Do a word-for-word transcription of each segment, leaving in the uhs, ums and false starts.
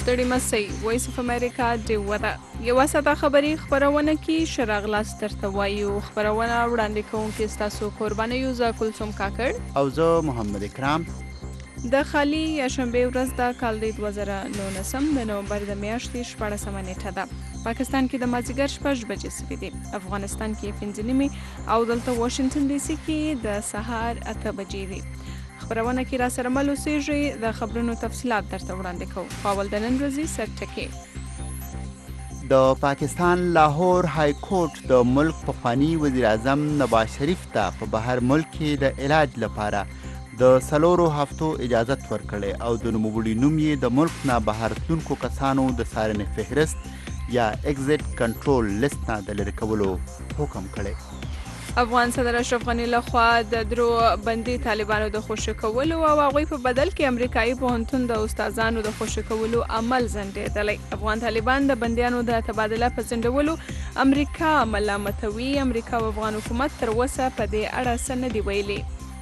ستړي مسئ وایس اف امریکا ډیوه ده. یوه ساده خبري خپرونه کې شراغلاس درته وایو. خپرونه وړاندې کوونکې ستاسو قربانیو زه کلثوم کاکړ او زه محمد اکرام. د خالي یا شنبې ورځ د کال د دوه زره نولسم د نومبر د میاشتې شپاړسمه نیټه ده. پاکستان کې د مازدیګر شپږ بجې سوي دي. افغانستان کې پنځه نیمې او دلته واشنګټن ډي سي کې د سهار اته بجې دي. خبرونه کې را سره مل اوسېږئ. د خبرونو تفصیلات درته وړاندې کوو. خو اول د نن ورځې سرټکي. د پاکستان لاهور های کورټ د ملک پخوانی وزیر اعظم نواز شریف ته په بهر ملک کې د علاج لپاره د څلورو هفتو اجازت ورکړی او د نوموړي نوم یې د ملک نه بهر تلونکو کسانو د څارنې فهرست یا ایگزیټ کنټرول لیست نه د لرې کولو حکم کړی. افغان صدر اشرف غني لخوا د درو بندي طالبانو د خوشي کولو او هغوی په بدل کې امریکایي پوهنتون د استادانو د خوشي کولو عمل ځنډېدلی. افغان طالبان د بندیانو د تبادله په ځنډولو امریکا ملامتوي. امریکا او افغان حکومت تر اوسه په دې اړه څه نه دي ویلي.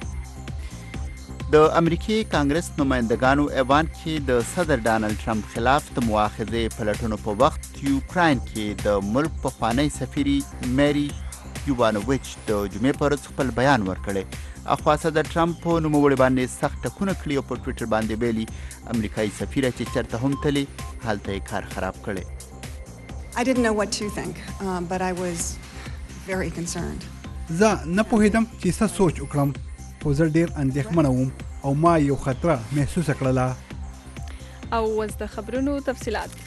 د امریکای کانګرس نمایندګانو ایوان کې د صدر ډانلډ ټرمپ خلاف د مؤاخذې پلټنو په وخت یوکراین کې د ملک پخوانی سفیري میری یووانوویچ د جمعې پر ورځ خپل بیان ورکړی. اخوا صدر ټرمپ په نوموړي باندې سخت ټکونه کړي او په ټویټر باندې ویلي امریکایي سفیره چې چېرته هم تلي هلته یې کار خراب کړی. I didn't know what to think, um, but I was very concerned. زه نه پوهېدم چې څه سوچ وکړم خو زه ډېر اندېښمنه وم او ما یو خطره محسوسه کړله. او اوس د خبرونو تفصیلات.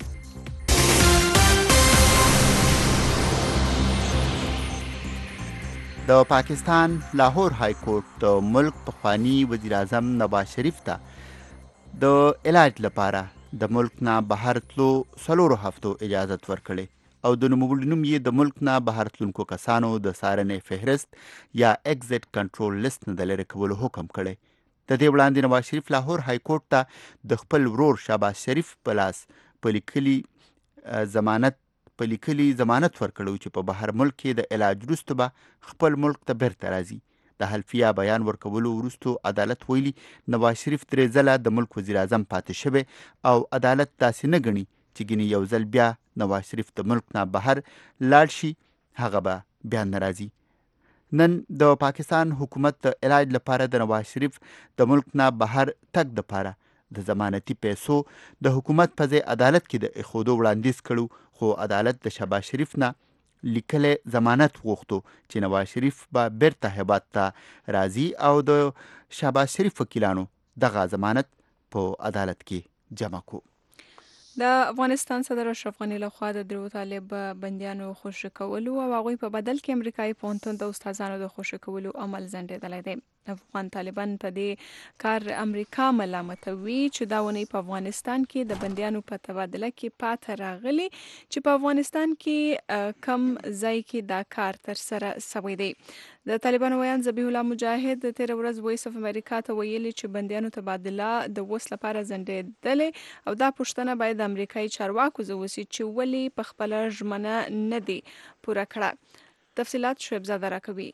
د پاکستان لاهور های کورټ د ملک پخوانی وزیر اعظم نواز شریف ته د علاج لپاره د ملک نه بهر تلو څلورو هفتو اجازت ورکړی او د نوموړي نوم یې د ملک نه بهر تلونکو کسانو د څارنې فهرست یا ایگزیټ کنټرول لیست نه د لرې کولو حکم کړی. د دې وړاندې نواز شریف لاهور های کورټ ته د خپل ورور شهباز شریف په لاس په لیکلي ضمانت په لیکلي ضمانت ورکړو چې په بهر ملک کې د علاج وروسته به خپل ملک ته بیرته راځي. د حلفیه بیان ورکولو وروسته عدالت ویلي نواز شریف درې ځله د ملک وزیر اعظم پاتې شوی او عدالت داسې نه ګڼي چې ګینې یو ځل بیا نواز شریف د ملک نه بهر لاړ شي هغه به بیا نه راځي. نن د پاکستان حکومت د علاج لپاره د نواز شریف د ملک نه بهر تګ دپاره د ضمانتي پیسو د حکومت په ځای عدالت کې د ایښودو وړاندیز کړو، خو عدالت د شهباز شریف نه لیکلی ضمانت غوښتو چې نواز شریف به بیرته هیواد ته راځي او د شهباز شریف وکیلانو دغه ضمانت په عدالت کې جمع کو. د افغانستان صدر اشرف غني لخوا د درو طالب بندیانو خوشي کولو او هغوی په بدل کې امریکایي پوهنتون د استادانو د خوشي کولو عمل ځنډېدلی دی. افغان طالبان په دې کار امریکا ملامتوي چې دا ونې په افغانستان کې د بندیانو په تبادله کې پاته راغلي چې په افغانستان کې کم ځای کې دا کار تر سره سوی دی. د طالبانو ویان ذبیح الله مجاهد د تېره ورځ وایس اف امریکا ته ویلي چې بندیانو تبادله د اوس لپاره ځنډېدلې او دا پوښتنه باید د امریکایي چارواکو ځای وسي چې ولې په خپله ژمنه نه دی پوره کړه. تفصیلات شعیب زاده راکوي.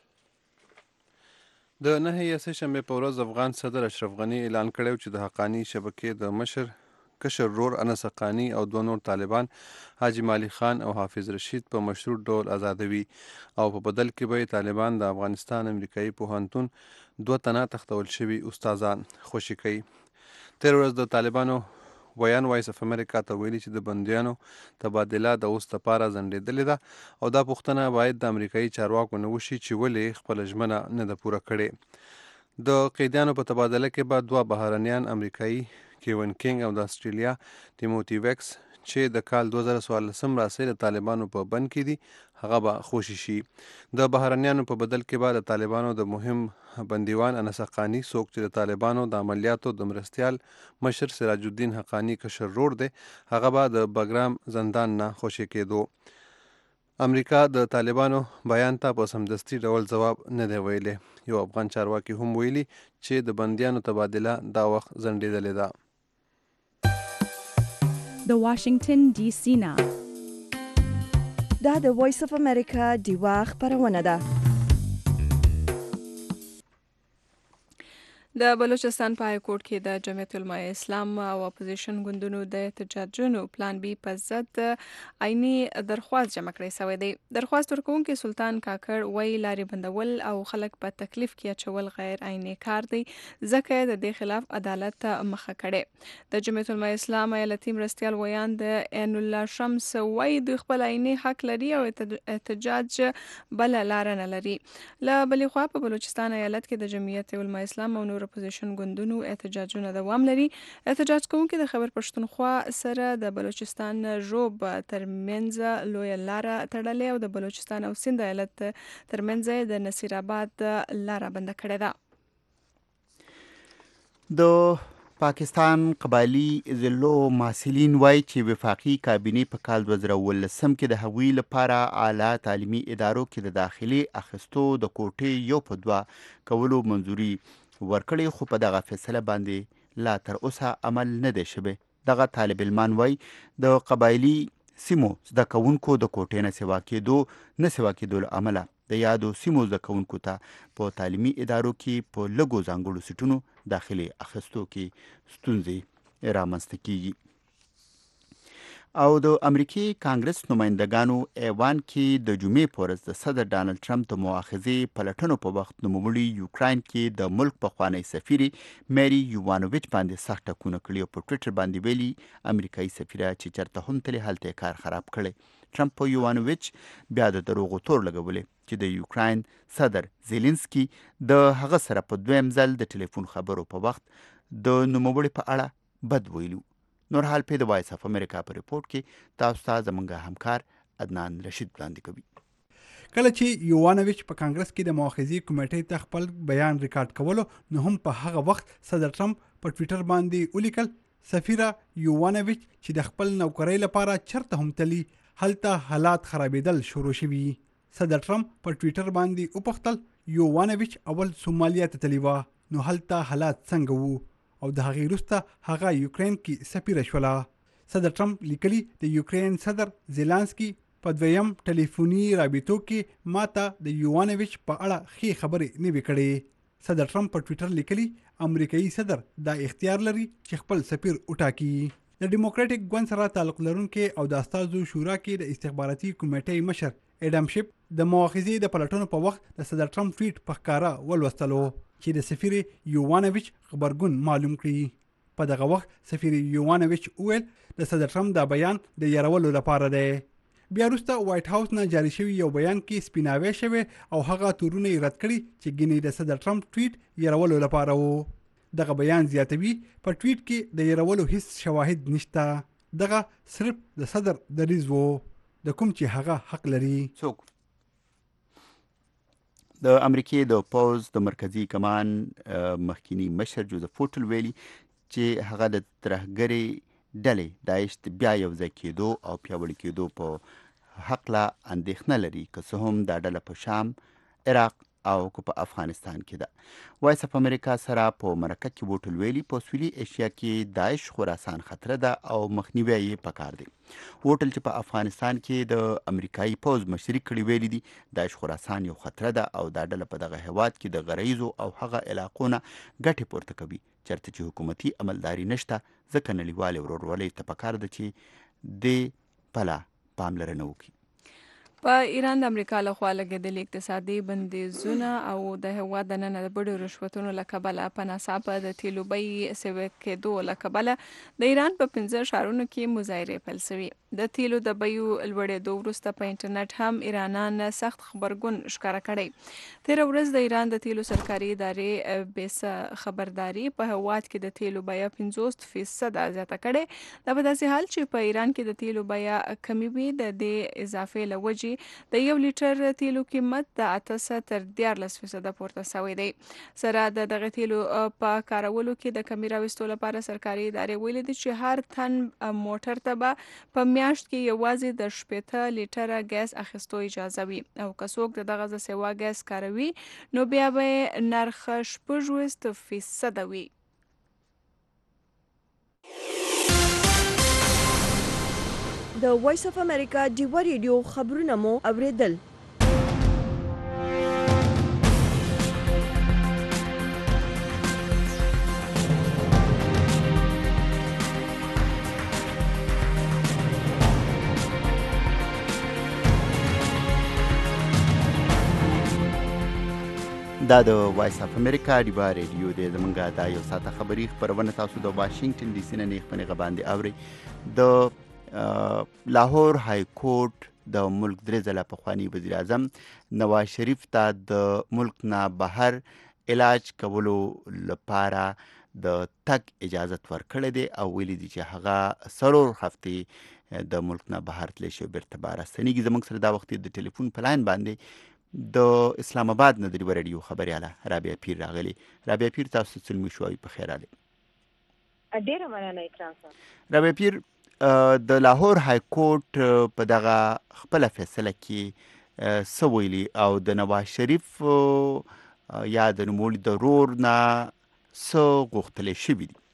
د نهه سه شنبې په ورځ افغان صدر اشرف غني اعلان کړی چې د حقانی شبکې د مشر کشر رور انس حقانی او دوه نور طالبان حاجی مالی خان او حافظ رشید په مشروط ډول آزادوي او په بدل کې به طالبان د افغانستان امریکایي پوهنتون دوه تنه تختول شوي استادان خوشي کوي. تېره ورځ د طالبانو ویان وایس اف امریکا ته ویلي چې د بندیانو تبادله د اوس لپاره ځنډېدلې ده او دا پوښتنه باید د امریکایي چارواکو نه وشي چې ولې خپله ژمنه نه ده پوره کړې. د قیدیانو په تبادله کې به دوه بهرنیان امریکایي کیون کینګ او د استرالیا ټیموتی ویکس چې د کال دوه زره څوارلسم راهیسې د طالبانو په بند کې دي هغه به خوشي شي. د بهرنیانو په بدل کې به د طالبانو د مهم بندیوان انس حقانی څوک چې د طالبانو د عملیاتو د مرستیال مشر سراج الدین حقانی کشر رور دی هغه به د بګرام زندان نه خوشي کېدو. امریکا د طالبانو بیان ته په سمدستي ډول ځواب نه دی ویلی. یو افغان چارواکي هم ویلي چې د بندیانو تبادله دا وخت ځنډېدلې ده. د واشنگټن ډي سي نه دا د وایس اف امریکا ډیوا خبرونه ده. د بلوچستان په های کورټ کې د جمعیت علماء اسلام او اپوزیشن ګوندونو د احتجاجونو پلان بی په ضد عیني درخواست جمع کړی شوی دی. درخواست ورکوونکي سلطان کاکړ وایي لارې بندول او خلک په تکلیف کې اچول غیر عیني کار دی، ځکه د دې خلاف عدالت مخه کړي. د جمعیت علماء اسلام ایالتي مرستیال ویان د عین الله شمس وایي دوی خپل عیني حق لري او احتجاج بل لار نه لري. له بلې خوا په بلوچستان ایالت کې د جمعیت علماء اسلام او نور اپوزیشن ګوندونو احتجاجونه دوام لري. احتجاج کوونکي د خیبر پښتونخوا سره د بلوچستان ژوب ترمنځ لویه لاره تړلې او د بلوچستان او سند ایالت ترمنځ د نصیر آباد لاره بنده کړې ده. د پاکستان قبایلی ضلعو محصلین وایي چې وفاقي کابینې په کال دوه زره اوولسم کې د هغوی لپاره اعلی تعلیمي ادارو کې د داخلي اخیستو د کوټې یو په دوه کولو منظوري ورکړې، خو په دغه فیصله باندې لا تر اوسه عمل نه دی شوی. دغه طالب علمان وایي د قبایلی سیمو زده کوونکو د کوټې نه سوا کېدو نه سوا کېدو له امله د یادو سیمو زده کوونکو ته په تعلیمي ادارو کې په لږو ځانګړو سیټونو داخلي اخیستو کې ستونزې رامنځته کیږي. او د امریکای کانګرس نمایندګانو ایوان کې د جمعې په ورځ د صدر ډانلډ ټرمپ د مؤاخذې پلټنو په وخت نوموړي یوکراین کې د ملک پخوانی سفیر میری یوانوویچ باندې سخت ټکونه کړي او په ټویټر باندې ویلي امریکایي سفیره چې چېرته هم تللی هلته یې کار خراب کړی. ټرمپ په یوانوویچ بیا د دروغو تور لګولې چې د یوکراین صدر زیلنسکي د هغه سره په دویم ځل د ټلیفون خبرو په وخت د نوموړي په اړه بد ویلو. نور حال په د وایس اف امریکا په ریپورت کې تاسو ته زموږ همکار عدنان رشید وړاندې کوي. کله چې یوانوویچ په کانګرس کې د مؤاخذې کمیټې ته خپل بیان ریکارډ کولو نو هم په هغه وخت صدر ټرمپ په ټویټر باندې ولیکل سفیره یوانوویچ چې د خپل نوکرۍ لپاره چرته هم تلي هلته حالات خرابېدل شروع شوي. صدر ټرمپ په ټویټر باندې وپوښتل یوانوویچ اول سومالیا ته تللی وه نو هلته حالات څنګه وو او د هغې وروسته هغه یوکراین کې سفیره شوله. صدر ټرمپ لیکلي د یوکراین صدر زیلانسکي په دویم ټلیفوني رابطو کې ماته د یوانوویچ په اړه ښې خبرې نه وې کړې. صدر ټرمپ په ټویټر لیکلي امریکایي صدر دا اختیار لري چې خپل سفیر وټاکي. د ډیموکراټیک ګوند سره تعلق لرونکي او د استازو شورا کې د استخباراتي کمیټې مشر اډم شیپ د مؤاخذې د پلټنو په وخت د صدر ټرمپ ټویټ په ښکاره ولوستلو چې د سفیر یوانوویچ خبرګون معلوم کړي. په دغه وخت سفیر یوانوویچ وویل د صدر ټرمپ دا بیان د یارولو لپاره دی. بیا وروسته وایټ هاوس نه جاري شوي یو بیان کې سپیناوی شوی او هغه تورونه یې رد کړي چې ګینې د صدر ټرمپ ټویټ یارولو لپاره وو. دغه بیان زیاتوي په ټویټ کې د یارولو هیڅ شواهد نشته. دغه صرف د صدر دریځ وو د کوم چې هغه حق لري. څوک د امریکې د پوز د مرکزی کمان مخکینی مشر جوزف فوټل ویلي چې هغه د ترهګرې ډلې داعش بیا یو ځای کېدو او پیاوړي کېدو په هکله اندېښنه لري که څه هم دا ډله په شام، عراق او که په افغانستان کې ده. وایس اف امریکا سره په مرکه کې ووټل ویلي په سویلي ایشیا کې داعش خراسان خطره ده او مخنیوی یې پکار دی. ووټل چې په افغانستان کې د امریکایي پوز مشري کړي ویلي دي داعش خراسان یو خطره ده او دا ډله په دغه هیواد کې د غریزو او هغه علاقو نه ګټې پورته کوي چېرته چې حکومتي عملداري نشته، ځکه نړیوالې ورورولۍ ته پکار ده چې دې پله پاملرنه وکړي. په ایران د امریکا لخوا لګېدلي اقتصادي بندیزونه او د هېواد دننه د بډو رشوتونو له کبله په ناڅاپه د تیلو بیې سوي کېدو له کبله د ایران په پنځه ښارونو کې مظاهرې پیل شوي. د تیلو د بیو لوړېدو وروسته په انټرنیټ هم ایرانان سخت خبرګون ښکاره کړی. تېره ورځ د ایران د تیلو سرکاري ادارې بیسه خبرداري په هېواد کې د تیلو بیه پنځوس فیصده زیاته کړې. دا په داسې حال چې په ایران کې د تیلو بیه کمې وي د دې اضافې له وجې د یو لیټر تیلو قیمت د اته تر دیارلس فیصده پورته شوی دی. سره د دغه تیلو په کارولو کې د کمې راوستو لپاره سرکاري ادارې ویلي دي چې هر تن موټر ته به په میاشت کې یوازې د شپېته لیټره ګیس اخیستو اجازه وي او که څوک د دغه سیوا ګیس کاروي نو بیا به نرخ شپږ فیصده وي. د وایس اف امریکا ډیوه ریډیو خبرونه مو اوریدل. دا د وایس اف امریکا ډیوا ریډیو دی. زمونږ دا یو ساعته خبري خپرونه تاسو د واشنگټن ډي سي نه نیغ په نیغه باندې اورئ. د لاهور های کورټ د ملک درې ځله پخواني وزیر اعظم نواز شریف ته د ملک نه بهر علاج کولو لپاره د تګ اجازت ورکړی دی او ویلي دي چې هغه څلور هفتې د ملک نه بهر تللی شي او بیرته به راستنیږي. زموږ سره دا وخت د ټلیفون په لاین باندې د اسلام آباد نه د ډیوا ریډیو خبریاله رابعه پیر راغلی. رابعه پیر تاسو ته سلمي شوي په خیر راغلی. ډیره مننه اکرام صاحب. رابعه پیر د لاهور های کورټ په دغه خپله فیصله کې څه ویلي او د نواز شریف یا د نوموړي د رور نه څه غوښتلی شوي دي؟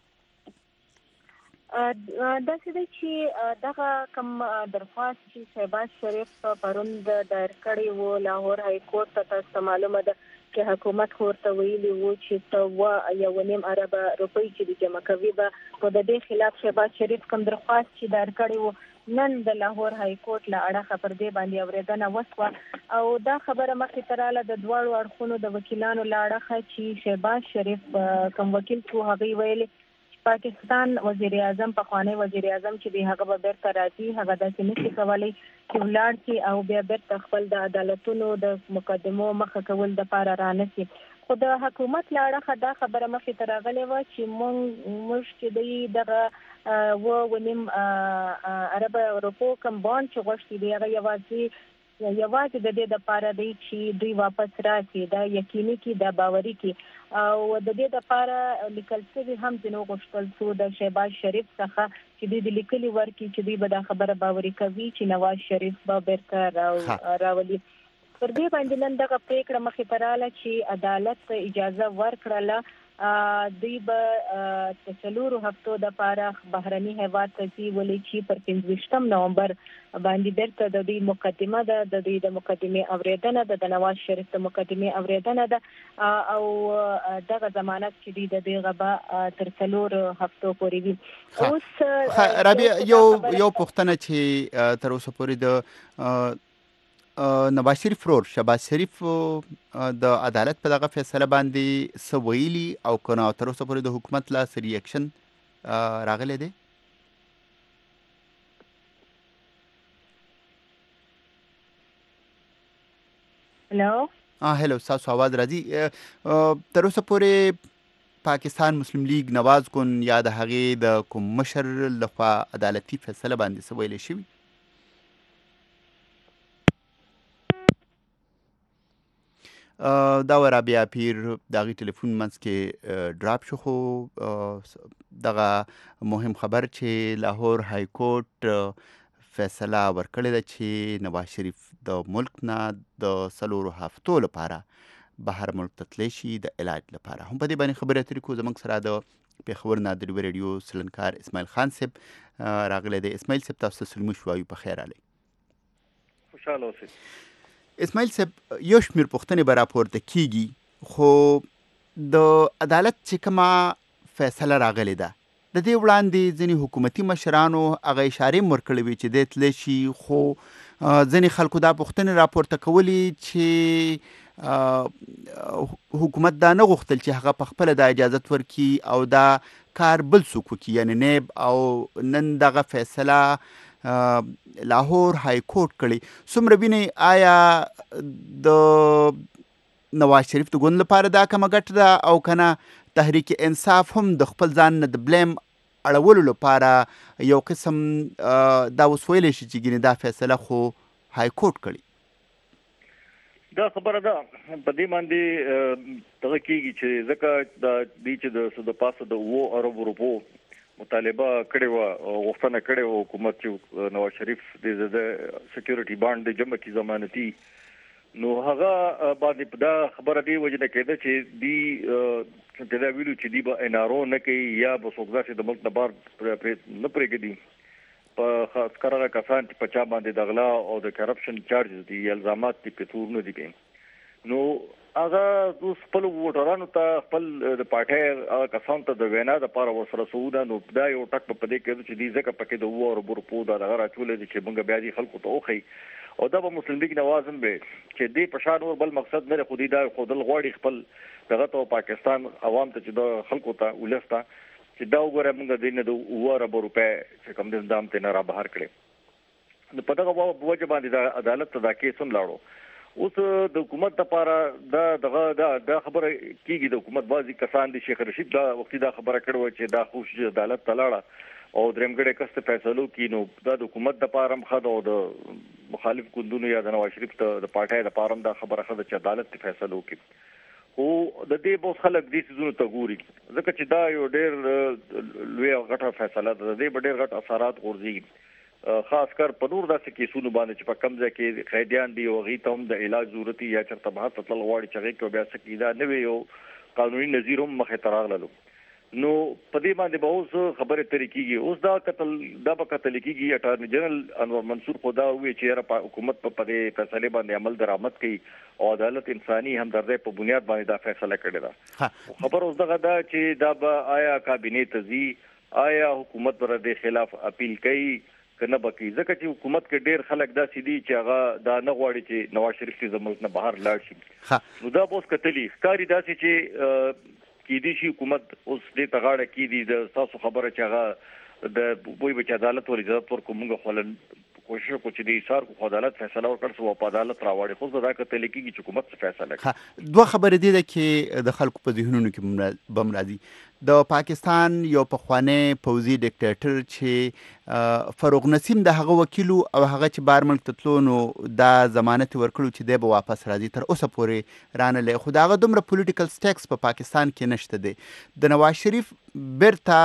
داسې دی چې دغه کوم درخواست چې شهباز شریف پرون دایر کړی و لاهور های کورټ ته، تاسو ته معلومه ده چې حکومت خو ورته ویلي و چې سوه یو نیم اربه روپۍ چې د جمع کوي به په د دې خلاف شهباز شریف کوم درخواست چې دایر کړی و نن د لاهور های کورټ له اړخه پر دې باندې اورېدنه وشوه او دا خبره مخکې ته راله د دواړو اړخونو د وکیلانو له اړخه چې شهباز شریف کوم وکیل شو هغوی ویلي پاکستان وزیر اعظم پخوانی وزیر اعظم چې دی هغه به بیرته راځي، هغه داسې نشي کولی چې ولاړ شي او بیا بیرته خپل د عدالتونو د مقدمو مخه کول دپاره رانشي. خو د حکومت له اړخه دا خبره مخکې ته راغلې وه چې موږ موږ چې دی دغه اوه نیم اربه روپو کوم بانډ چې غوښتي دی هغه یوازې یوازې د دې دپاره دی چې دوی واپس راشي، دا یقیني کړي، دا باوري کړي او د دې دپاره لیکل شوي هم ځینو غوښتل شو د شهباز شریف څخه چې دوی د لیکلي ورکړي چې دوی به دا خبره باوري کوي چې نواز شریف به بیرته راولي. پر دې باندې نن دغه پرېکړه مخې ته راغله چې عدالت اجازه ورکړله دوی به د څلورو هفتو دپاره بهرني هیواد ته ځي، ولې چې پر پنځه ویشتم نومبر باندې بیرته د دوی مقدمه ده، د دوی د مقدمې اورېدنه ده، د نواز شریف د مقدمې اورېدنه ده او دغه ضمانت چې دوی د دغه به تر څلورو هفتو پورې وي. اوس رابعه یو یو پوښتنه چې تر اوسه پورې د نواز شریف رور شهباز شریف د عدالت په دغه فیصله باندې څه ویلي او که نه تر اوسه پورې د حکومت لا څه ریاکشن راغلی دی؟ هلو هلو ستاسو آواز راځي. تر اوسه پورې پاکستان مسلم لیگ نواز ګوند یا د هغې د کوم مشر لخوا عدالتي فیصله باندې څه ویلی شوي؟ دا و رابعه پیر د هغې ټلیفون منځ کې ډراپ شو، خو دغه مهم خبر چې لاهور های کورټ فیصله ورکړې ده چې نواز شریف د ملک نه د څلورو هفتو لپاره بهر ملک ته تللی شي د علاج لپاره. هم په دې باندې خبرې اترې کوو. زموږ سره د پېښور نه د ډیوا ریډیو سلنکار اسماعیل خان صاحب راغلی دی. اسماعیل صاحب تاسو ته سلمي شوایو، په خیر راغلی. خوشحاله اوسئ. اسماعیل صاحب یو شمېر پوښتنې به راپورته کیږي، خو د عدالت چې کومه فیصله راغلې ده د دې وړاندې ځینې حکومتي مشرانو هغه اشارې هم ورکړې وې چې دی تللی شي، خو ځینې خلکو دا پوښتنې راپورته کولې چې حکومت دا نه غوښتل چې هغه په خپله دا اجازت ورکړي او دا کار بل څوک وکړي، یعنې نیب او نن دغه فیصله لاهور های کورټ کړي. څومره وینئ آیا د نواز شریف د ګوند لپاره دا کومه ګټه ده او که نه تحریک انصاف هم د خپل ځان نه د بلیم اړولو لپاره یو قسم دا اوس ویلی شي چې ګینې دا فیصله خو های کورټ کړي؟ دا خبره ده په دې باندې دغه کېږي چې ځکه د دې چې د پاسه د اوو اربو روپو مطالبه کړې وه او غوښتنه کړې وه حکومت چې نواز شریف د سکیورټي بانډ د جمع کړي ضمانتي، نو هغه باندې دا خبره دې وجې نه کېده چې دوی دا ویلو چې دوی به انارو نه کوي یا به څوک داسې د ملک نه بهر نه پرېږدي په خاص کرغه کسان چې په چا باندې د غلا او د کرپشن چارجز دي یا الزامات دي په تور نه دي کوي. نو هغه اوس خپل ووټرانو ته خپل د پارټۍ کسان ته د وینا د پاره ورسره سعوده نو دا یو ټک په دې کې چې دې ځکه پکې د وو او برپو دا دغه راټولې چې موږ بیا دي خلکو ته وخی او دا به مسلم لیگ نوازم به چې دې په شان اور بل مقصد نه خو دې دا خودل غواړي خپل دغه ته پاکستان عوام ته چې د خلکو ته ولسته چې دا وګوره موږ دې نه د وو ارب روپے چې کم دې دام ته نه را بهر کړي نو په دغه وجه باندې د عدالت ته دا کیس هم لاړو اوس د حکومت لپاره دا دغه دا خبره کیږي د حکومت بازي کسان دي شیخ رشید دا وختي دا خبره کړو چې دا خوش عدالت ته لاړه او درېمګړې کسته فیصلو کینو دا د حکومت لپاره هم خد او د مخالف ګوندونو یا د نواز شریف ته د پارټۍ لپاره دا خبره خد چې عدالت ته فیصلو کوي او د دې بوس خلک دې سيزونو ته ګوري ځکه چې دا یو ډېر لوی غټه فیصله ده د دې ډېر غټ اثرات غورځي خاص کر په نور داسې کیسونو باندې چې په کمزه کې قیدیان دی او غي ته هم د علاج ضرورتي یا چرته بحث تل غواړي چې غي کې بیا سکیدا نه وي یو قانوني نظیر هم مخه تراغللو نو په دې باندې به اوس خبره طریقېږي اوس دا قتل دا به قتل کېږي اټارنی جنرال انور منصور خدا وی چې حکومت په دې فیصله باندې عمل درآمد کړي او عدالت انساني همدردی په بنیاد باندې دا فیصله کړې ده خبر اوس دغه دا چې دا به آیا کابینه تزي آیا حکومت پر دې خلاف اپیل کوي کنه بکی ځکه چې حکومت کې ډېر خلک داسې دي چې هغه دا نه غواړي چې نواز شریف د ملک نه بهر لاړ شي نو دا اوس کتلی ښکاری داسې چې کې دي شي حکومت اوس دې تغاړه کې دي د تاسو خبره چې هغه د بوې بچ عدالت ور اجازه ورکو موږ خلل کوشش وکړو چې د ایثار کو عدالت فیصله وکړي او په عدالت راوړي خو دا کتل کېږي چې حکومت څه فیصله کوي دوه خبرې دي چې د خلکو په ذهنونو کې بم راځي د پاکستان یو پخوانی پوځي ډیکټیټر چې فاروق نسیم د هغه وکیل او هغه چې بار ملک تطلو نو دا ضمانت ورکړو چې دی به واپس راځي تر اوسه پورې رانه خو دا هغه دومره پولیټیکل سټیکس په پاکستان کې نشته دی د نواز شریف بیرته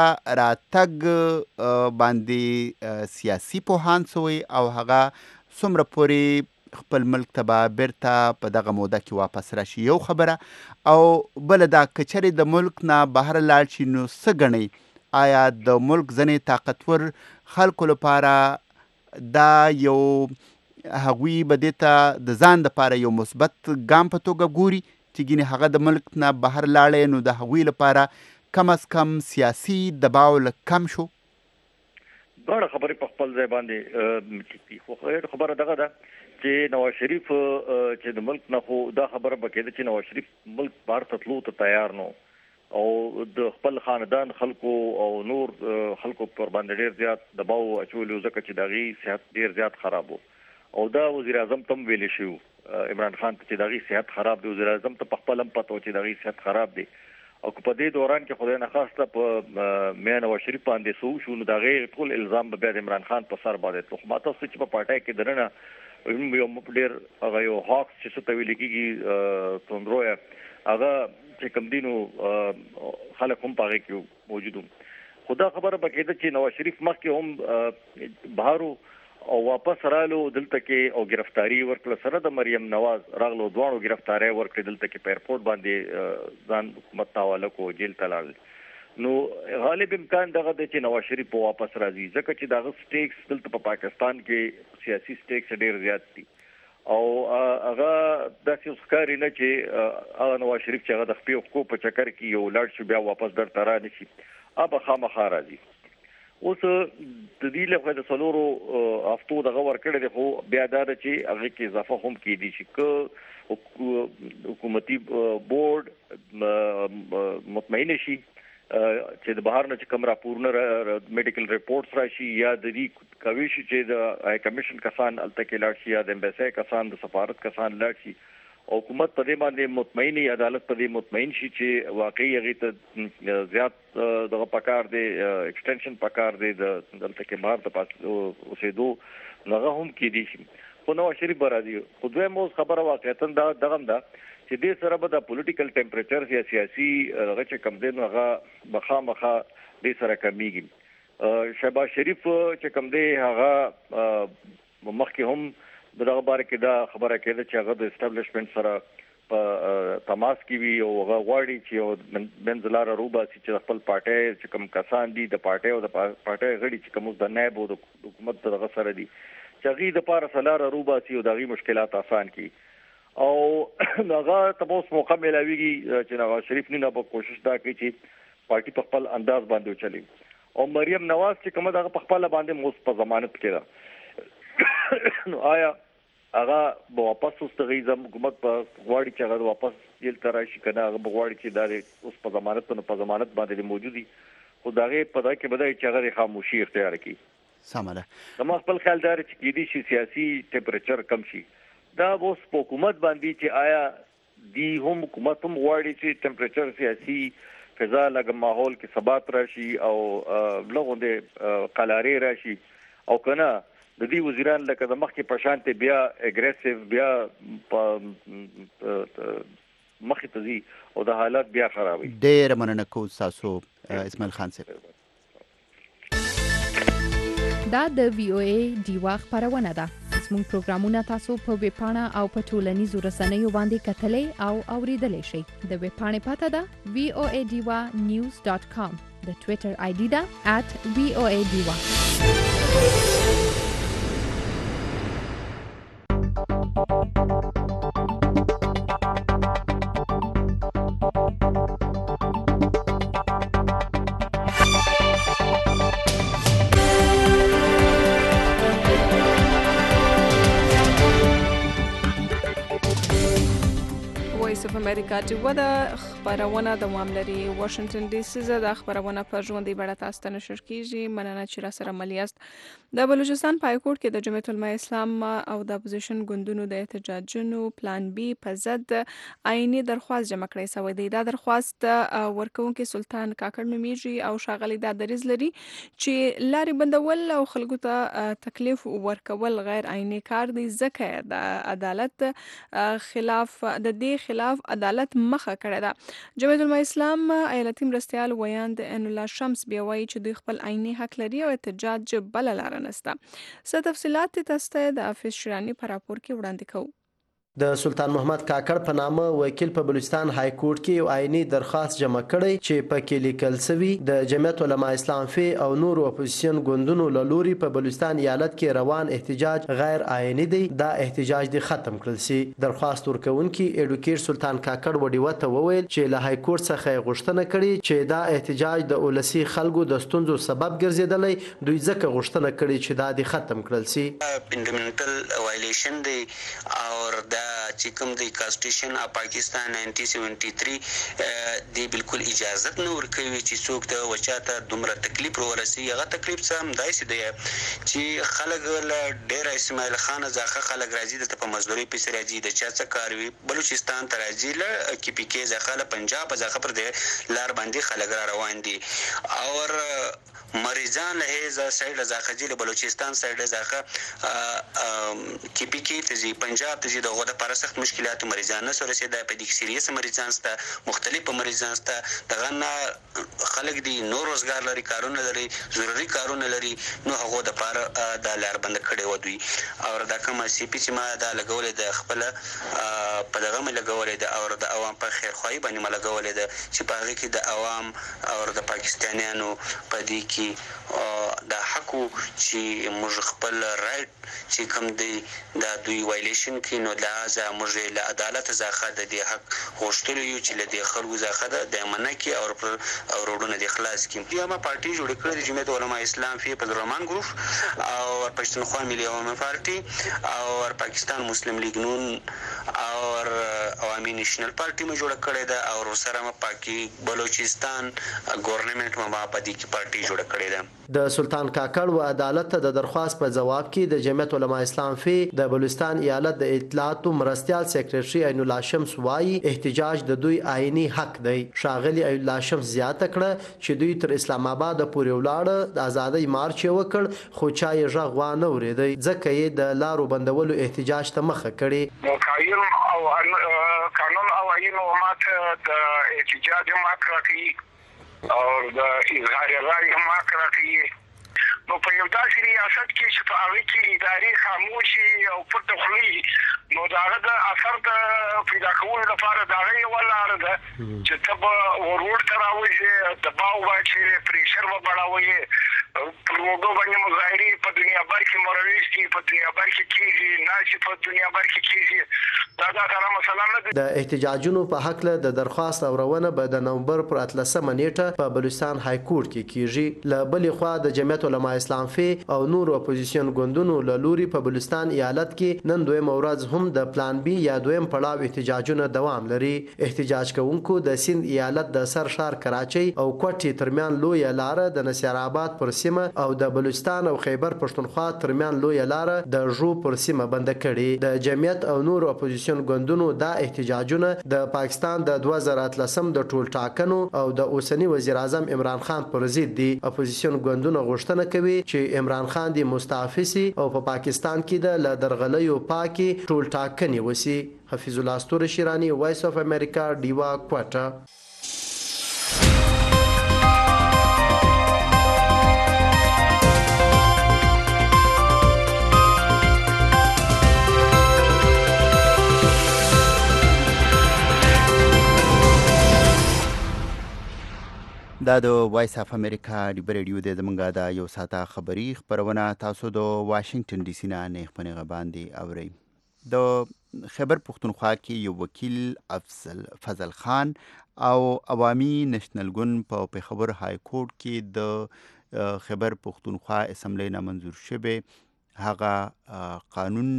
راتګ باندې سیاسي پوهان سوی او هغه څومره پورې خپل ملک ته به بیرته په دغه موده کې واپس راشي یو خبره او بل دا کچرې د ملک نه بهر لاړ شي نو څه ګڼئ آیا د ملک ځینې طاقتور خلکو لپاره دا یو هغوی به دې ته د ځان دپاره یو مثبت ګام په توګه ګوري چې ګینې هغه د ملک نه بهر لاړی نو د هغوی لپاره کم از کم سیاسي دباو لږ کم شو دواړه خبرې په خپل ځای باندې خو خبره دغه ده چې نواز شریف چې د ملک نه خو دا خبره بکیده چې نواز شریف ملک بهر تطلو ته تیار نو او د خپل خاندان خلکو او نور خلکو پر باندې ډیر زیات دباو اچولو ځکه چې دغه صحت ډیر زیات خراب او دا وزیر اعظم تم ویل شو عمران خان چې دغه صحت خراب دی وزیر اعظم ته په خپل هم پته چې دغه صحت خراب دی او په دې دوران کې خدای نه خواسته په میا نواز شریف باندې سو شو نو دغه ټول الزام به د عمران خان په سر باندې تو ماته چې په پټای کې درنه یو ډېر هغه یو هاکس چې څه ته ویل کېږي توندرویا هغه چې کوم دینو خلک هم پاره کې موجودو خدا خبره بکیده چې نواز شریف مخکې هم بهارو او واپس رالو دلته کې او گرفتاری ورکړه سره د مریم نواز راغلو دوانو گرفتاری ورکړه دلته کې په ایرپورټ باندې ځان حکومت تاواله کو جیل تلل نو غالب امکان دغه د چې نواز شریف واپس راځي ځکه چې دغه سټیکس دلته په پاکستان کې سیاسي سټیکس ډیر زیات دي او هغه داسې ښکاري نه چې هغه نواز شریف چې هغه د خپل حقوق په چکر کې یو لاړ شي بیا واپس درته را نشي ابا خامخا راځي اوس د دې له د څلورو هفتو دغه ورکړه دی خو بیا دا چې هغه کې اضافه هم کېدی شي که حکومتي بورډ مطمئن شي چې د بهر نه چې کوم راپورونه میډیکل ریپورټس راشي یا د دې کوي شي چې د های کمیشن کسان الته کې لاړ شي یا د امبیسي کسان د سفارت کسان لاړ شي او حکومت په دې باندې مطمئن عدالت په دې مطمئن شي چې واقعي هغه ته زیات دغه پکار دی ایکسټنشن پکار دی د دلته کې بهر د پاس اوسېدو هغه هم کې دي شي خو نو شریف برادي خو دوی مو خبره واقعیت دا دغه ده چې دې سره به د پولیټیکل ټمپریچر یا سیاسي هغه چې کم دی نو هغه بخامخه دې سره کمیږي شهباز شریف چې کم دی هغه مخکې هم دغه باره کې دا خبره کېده چې هغه د اسټابلیشمنت سره په تماس کې وي او هغه غواړي چې بنزلار روبا چې خپل پارټي چې کم کسان دي د پارټي او د پارټي غړي چې کوم د نائب او د حکومت دغه سره دي چې هغه د پاره سلار روبا چې دغه مشکلات آسان کړي او هغه تاسو موقع ملاويږي چې نواز شریف نه به کوشش دا کوي چې پارټي په خپل انداز باندې وچلي او مریم نواز چې کومه دغه په خپل باندې موږ په ضمانت کې ده نو آیا هغه به واپس واستغی زم حکومت په غواړي چې هغه واپس جیل ته راشي کنه هغه غواړي چې دا اوس په ضمانت نه په ضمانت باندې موجودي خو دغه په دغه کې بدای چې هغه خاموشي اختیار کړي سماله زما خپل خیال دار چې کېدی شي سیاسي ټمپریچر کم شي دا اوس په حکومت باندې چې آیا دی هم حکومت هم غواړي چې ټمپریچر سیاسي فضا لګ ماحول کې ثبات راشي او لغونده قلاري راشي او کنه د دې وزیران لکه د مخکې په شان ته بیا اګریسیو بیا مخې ته ځي او د حالات بیا خرابوي. ډېر مننه کوم تاسو اسماعیل خان صاحب. دا د وی او ای دیوا خبرونه ده. زموږ پروګرامونه تاسو په ویب پاڼه او په ټولنیزو رسنیو باندې کتلې او اوریدلای شئ. د ویب پاڼې پته ده وی او ای دیوا نیوز ډاٹ کام. د ټوئیټر آی ډي ده ات وی او ای دیوا. امریکا چې ودا خبرونه د معاملې واشنگټن ډي سي زه د خبرونه په ژوندۍ بڼه تاسو ته نشر کیږي. مننه چې را سره ملياست. د بلوچستان په کورټ کې د جمعیت العلماء اسلام او د اپوزیشن ګوندونو د احتجاجونو پلان بی په ضد آئینی درخواست جمع کړی شوی دی. دا درخواست ورکوونکي سلطان کاکړ نومیږي او ښاغلي دا دریز لري چې لارې بندول او خلکو ته تکلیف ورکول غیر آئینی کار دی ځکه د عدالت خلاف د دې خلاف عدالت مخه کړې ده. جمعیت العلماء اسلام ایالتي مرستیال ویاند ان الله شمس بیا وایي چې دوی خپل عیني حق لري او احتجاج بل لار نشته. څه تفصيلات تاسو د حافظ شیرانی په راپور کې وړاندې کوو. د سلطان محمد کاکړ په نامه وکیل په بلوچستان های کورټ کې یو آئینی درخواست جمع کړی چې په کې لیکل شوی د جمعیت العلماء اسلام فی او نور اپوزیشن ګوندونو له لوري په بلوچستان ایالت کې روان احتجاج غیر آئینی دی. دا احتجاج دی ختم کړل شي. درخواست ورکوونکي ایډوکیټ سلطان کاکړ وډیوه ته وویل چې له های کورټ څخه غوښتنه کړې چې دا احتجاج د اولسي خلکو د ستونزو سبب ګرځیدلی. دوی ځکه غوښتنه کړې چې دا دی ختم کړل شي. فنډامنټل وایلیشن دی او دا چې کوم د کانسټیټیوشن اف پاکستان نائنٹین سیونٹی تھری دی بالکل اجازت نه ورکوي چې څوک د وچاته دومره تکلیف ورسي. هغه تکلیف سم دایسي دی چې خلک له ډیر اسماعیل خان ځخه خلک راځي د په مزدوري پیسې راځي د چا څه کاروي بلوچستان ته راځي له کې پی کې ځخه له پنجاب ځخه پر دی لار باندې خلک را روان دي او مریضان له هیزه سایډ ځخه جله بلوچستان سایډ ځخه کې پی کې ته ځي پنجاب ته ځي دغه د پر سخت مشکلات مریضان نه سره سي د په دې سیریس مریضان سره مختلف مریضان سره دغه نه خلک دي نو روزګار لري کارونه لري ضروري کارونه لري نو هغه د پر د لار بند کړي ودوي او دا کوم سی پی چې ما دا لګولې د خپل په دغه مې لګولې د او د عوام په خیر خوای باندې ما لګولې د چې په هغه کې د عوام او د پاکستانیانو په دې کې د حق چې موږ خپل رائټ چې کوم دی دا دوی وایلیشن کې نو لازم موږ له عدالت ځخه د دې حق غوښتل یو چې له دې خلکو ځخه د منکه او او روډونه د خلاص کې یا ما پارټي جوړ کړې د جمعیت العلماء اسلام فی په درمان ګروپ او پښتونخوا ملي عوامي پارټي او پاکستان مسلم لیگ نون او عوامي نېشنل پارټي ما جوړ کړې ده او سره ما پاکي بلوچستان ګورنمنت ما په دې کې پارټي جوړ کړې ده. د سلطان کاکړ و عدالت د درخواست په جواب کې د جمعیت العلماء اسلام فی د بلوچستان ایالت د اطلاعات مرستیال سیکریټري عین الله شمس وايي احتجاج د دوی آئینی حق دی. شاغلی عین الله شمس زیاته کړه چې دوی تر اسلام آباد پورې ولاړ د ازادۍ مارچ وکړ خو چا یې ژغ وانه ورېدی ځکه یې د لارو بندولو احتجاج ته مخه کړي. او قانون او آئین او ماته د احتجاج مخه کړي او د اظهار رائے هم راکړي نو په یو داسې ریاست کې چې په هغه کې اداري خاموشي او پټ خلی نو دا د اثر د پیدا کولو لپاره دا یو لار ده چې تب ورور تراوي د باو باندې پریشر و بڑاوي په لوګو باندې مظاهرې په دنیا بر کې مرویش دي، په دنیا بر کې کېږي، ناسې په دنیا بر کې کېږي. دا دا دا مسله نه ده. د احتجاجونو په حق له د درخواست اورونه به د نومبر پر اتلسمه نیټه په بلوچستان های کورټ کې کیږي. له بلې خوا د جمعیت علما اسلام فی او نور اپوزیسیون ګوندونو له لوري په بلوچستان ایالت کې نن دویم ورځ هم د پلان بی یا دویم پړاو احتجاجونه دوام لري. احتجاج کوونکو د سند ایالت د سر شهر کراچۍ او کوټي ترمیان لوی لاره د نصیر آباد پر سیمه او د بلوچستان او خیبر پښتونخوا ترمیان لوی لاره د ژو پر سیمه بند کړي. د جمعیت او نور اپوزیسیون ګوندونو دا احتجاجونه د پاکستان د دوه زره اتلسم د ټول ټاکنو او د اوسنی وزیر اعظم عمران خان پر ضد دي. اپوزیسیون ګوندونه غوښتنه کوي چې عمران خان د مستعفي او په پاکستان کې د لدرغلیو پاکي ټول ټاکنې وسی. حفیظ الله استور شیرانی، وایس اف امریکا، ډیوا کوټه. دا د وایس اف امریکا ډیبر ریډیو د زمونږه د یو ساعته خبری خبرونه تاسو د واشنگټن ډي سي نه نه خبرونه باندې اورئ. د خیبر پښتونخوا کې یو وکیل افضل فضل خان او عوامي نېشنل ګوند په پیښور های کورټ کې د خیبر پښتونخوا اسمبلی نه منظور شوی هغه قانون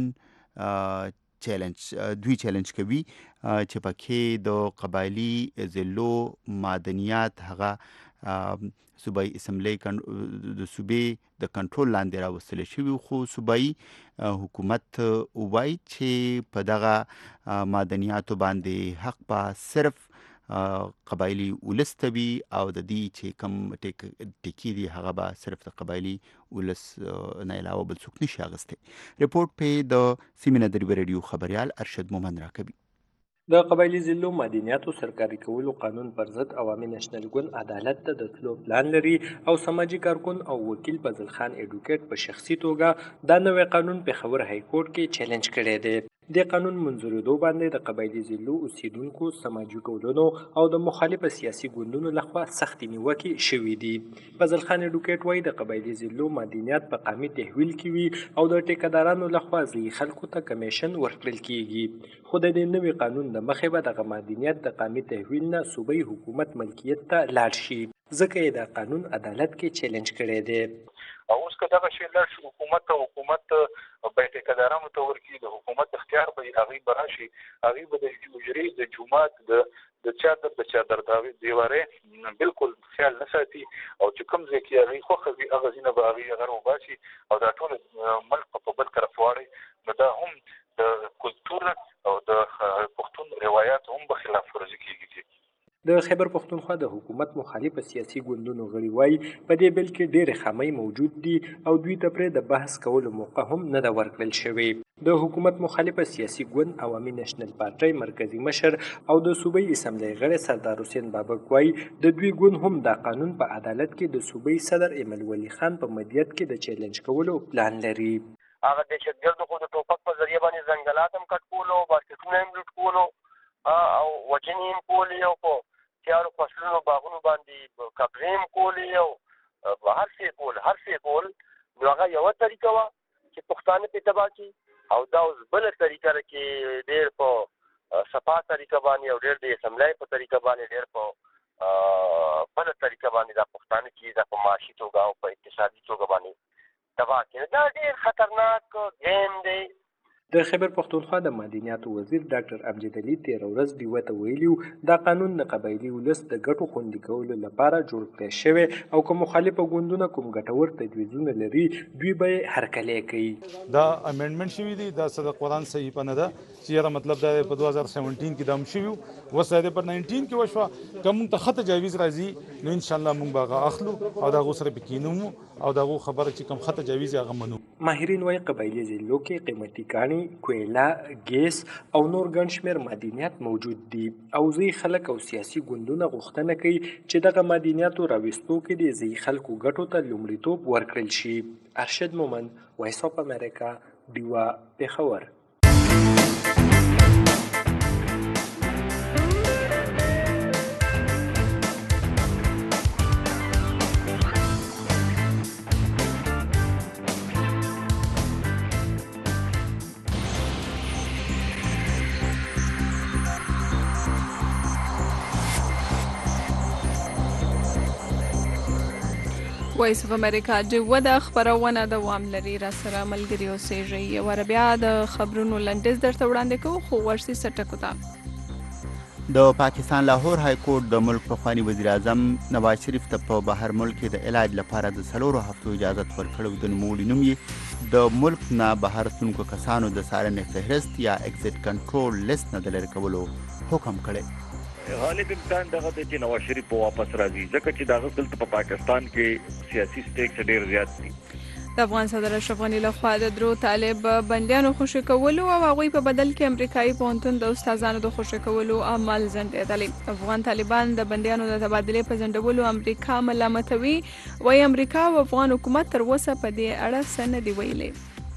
چیلنج دوی چیلنج کوي چې پکې د قبایلی ضلعو معدنیات هغه صوبایي اسمبلی د صوبې د کنټرول لاندې راوستل شوي، خو صوبایي حکومت وایي چې په دغه معدنیاتو باندې حق به صرف قبایلی ولس ته وي او د دې چې کوم ټکي دي هغه به صرف د قبایلی ولس نه علاوه بل څوک نشي اخیستی. رپورټ په د سیمې نه د ډیبر ریډیو خبریال ارشد مومند راکوي. د قبایلی ضلعو معدنیاتو سرکاري کولو قانون پر ضد عوامي نېشنل ګوند عدالت ته د تلو پلان لري او سماجي کارکون او وکیل فضل خان اډوکیټ په شخصي توګه دا نوی قانون پیښور های کورټ کې چیلنج کړی دی. د قانون منظورېدو باندې د قبایلی ضلعو اوسیدونکو، سماجي ټولنو او د مخالفه سیاسي ګوندونو لخوا سختې نیوکې شوي دي. فضل خان اډوکیټ وایي د قبایلی ضلعو معدنیات په قامي تحویل کې وي او د ټیکهدارانو لخوا ځینې خلکو ته کمیشن ورکړل کیږي، خو د دې نوي قانون د مخې به دغه معدنیات د قامي تحویل نه صوبایي حکومت ملکیت ته لاړ شي، ځکه یې د قانون عدالت کې چیلنج کړی دی. اوس که دغه شی لاړ شي حکومت ته حکومت به ټیکهدارانو ته ورکړي، د حکومت اختیار به هغوی به راشي، هغوی به د حجرې د جومات د د چادر د چادر دیوارې بالکل خیال نه ساتي او چې کوم ځای کې هغوی خوښه وي هغه ځینه به هغوی هغه وباسي او دا ټول ملک په بل طرف واړوي. نو دا هم د کلتور او د پښتون روایات هم به خلاف ورزي کېږي. د خیبر پښتونخوا د حکومت مخالفه سیاسي ګوندونو غړي وایي په دې بل کې ډېرې خامۍ موجود دي او دوی ته پرې د بحث کولو موقع هم نه ده ورکړل شوې. د حکومت مخالفه سیاسي ګوند عوامي نېشنل پارټۍ مرکزي مشر او د صوبایي اسمبلی غړی سردار حسین بابک وایي د دوی ګوند هم دا قانون په عدالت کې د صوبایي صدر ایمل ولی خان په مدیریت کې د چیلنج کولو پلان لري. هغه دهشتګردو خو د ټوپک په ذریعه باندې ځنګلات هم کټ کولو، مارکېټونه هم لوټ کولو او وژنې هم کولې او په تیارو فصلونو باغونو باندې قبضې هم کولې او هر څه کول هر څه کول. نو هغه یوه طریقه وه چې پښتانه پرې تباه کړي او دا اوس بله طریقه ده چې ډېر په صفا طریقه باندې او ډېر د اسمبلی په طریقه باندې ډېر په بله طریقه باندې دا پښتانه چې دا په معاشي توګه او په اقتصادي توګه باندې تباه کړي. دا ډېر خطرناک ګیم دی. د خیبر پښتونخوا د معدنیاتو وزیر ډاکټر امجد علي تېره ورځ ډیوه ته ویلي دا قانون د قبایلي ولس د ګټو خوندي کولو لپاره جوړ کړی شوی او که مخالفه ګوندونه کوم ګټور تجویزونه لري دوی به یې هرکلی کوي. دا امینډمنټ شوي دي، دا څه د قرآن صحیفه نه ده چې یاره مطلب دا په دوه زره سیونټین کې دا هم شوي وو، اوس دا په ناینټین کې وشوه. که موږ ته ښه تجاویز راځي نو انشاءالله موږ به هغه اخلو او د هغو سره به کینو او د هغو خبره چې کوم ښه تجاویز یې هغه منو. ماهرین وایي قبایلي ضلعو کې قیمتي کاڼي، کویله، ګیس او نور ګڼ شمېر معدنیات موجود دي او ځینې خلک او سیاسي ګوندونه غوښتنه کوي چې دغه معدنیاتو راویستو کې د ځینې خلکو ګټو ته لومړیتوب ورکړل شي. ارشد مومند، وایس اف امریکا، ډیوه، پیښور. وایس اف امریکا د ودا خبرونه دوام لري را سره ملګری اوسېږي ور بیا د خبرونو لنډیز درته وړاندې کوو خو ورسي سټکو ته د پاکستان لاهور های کورټ د ملک پخوانی وزیر اعظم نواز شریف ته په بهر ملک د علاج لپاره د څلورو هفتو اجازه ورکړو د نوموړي نوم یې د ملک نه بهر تلونکو کسانو د څارنې فهرست یا ایگزیټ کنټرول لیست نه د لرې کولو حکم کړی. غالب امکان دغه د چې نواز شریف په واپس راځي ځکه چې دغه دلته په پاکستان کې سیاسي سټیکس ډیر زیات دي. د افغان صدر اشرف غني لخوا د درو طالب بندیانو خوشي کولو او هغوی په بدل کې امریکایي پوهنتون د استادانو د خوشي کولو عمل ځنډېدلی. افغان طالبان د بندیانو د تبادلې په ځنډولو امریکا ملامتوي وایي امریکا او افغان حکومت تر اوسه په دې اړه څه نه دي ویلي.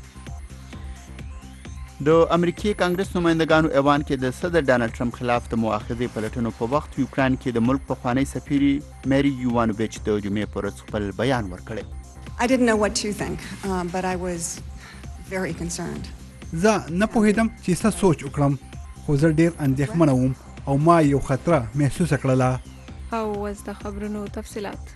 د امریکای کانګرس نمائندګانو ایوان کې د صدر ډانلډ ټرمپ خلاف د مؤاخذې پلټنو په وخت یوکران کې د ملک پخوانی سفیر میری یوانوویچ د جمعې پر ورځ خپل بیان ورکړی. I didn't know what to think, um, but I was very concerned. زه نه پوهېدم چې څه سوچ وکړم خو زه ډېر اندېښمنه وم او ما یو خطره محسوسه کړله. او اوس د خبرونو تفصیلات.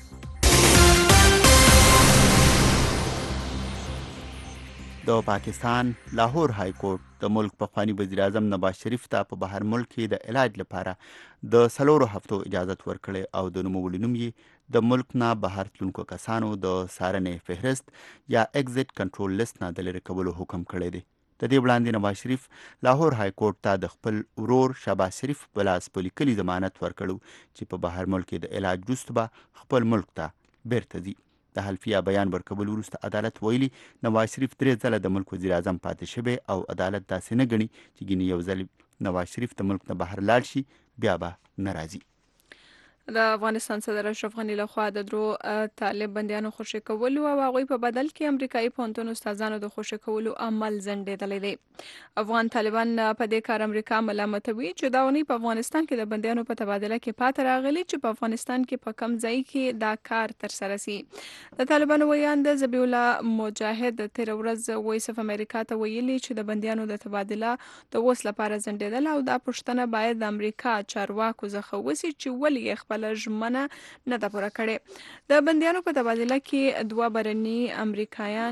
د پاکستان لاهور های کورټ د ملک پخوانی وزیر اعظم نواز شریف ته په بهر ملک کې د علاج لپاره د څلورو هفتو اجازه ورکړې او د نوموړي نوم یې د ملک نه بهر تلونکو کسانو د څارنې فهرست یا ایگزیټ کنټرول لیست نه د لرې کولو حکم کړی دی. د دې وړاندې نواز شریف لاهور های کورټ ته د خپل ورور شهباز شریف په لاس په لیکلي ضمانت ورکړو چې په بهر ملک کې د علاج وروسته به خپل ملک ته بیرته ځي. د حلفیه بیان ورکولو وروسته عدالت ویلي نواز شریف درې ځله د ملک وزیر اعظم پاتې شوی او عدالت داسې نه ګڼي چې ګینې یو ځل نواز شریف د ملک نه بهر لاړ شي بیا به نه راځي. د افغانستان صدر اشرف غني لخوا د درو طالب بندیانو خوشي کولو او هغوی په بدل کې امریکایي پوهنتون استادانو د خوشي کولو عمل ځنډېدلی دی. افغان طالبان په دې کار امریکا ملامتوي چې دا اونۍ په افغانستان کې د بندیانو په تبادله کې پاتې راغلي چې په افغانستان کې په کم ځای کې دا کار ترسره سي. د طالبانو ویاند ذبیح الله مجاهد تېره ورځ وایس اف امریکا ته ویلي چې د بندیانو د تبادله د اوس لپاره ځنډېدل او دا پوښتنه باید د امریکا چارواکو څخه وشي چې ولې یې خپل ژمنه نه ده پوره کړې. د بندیانو په تبادله کې دوه بهرني امریکایان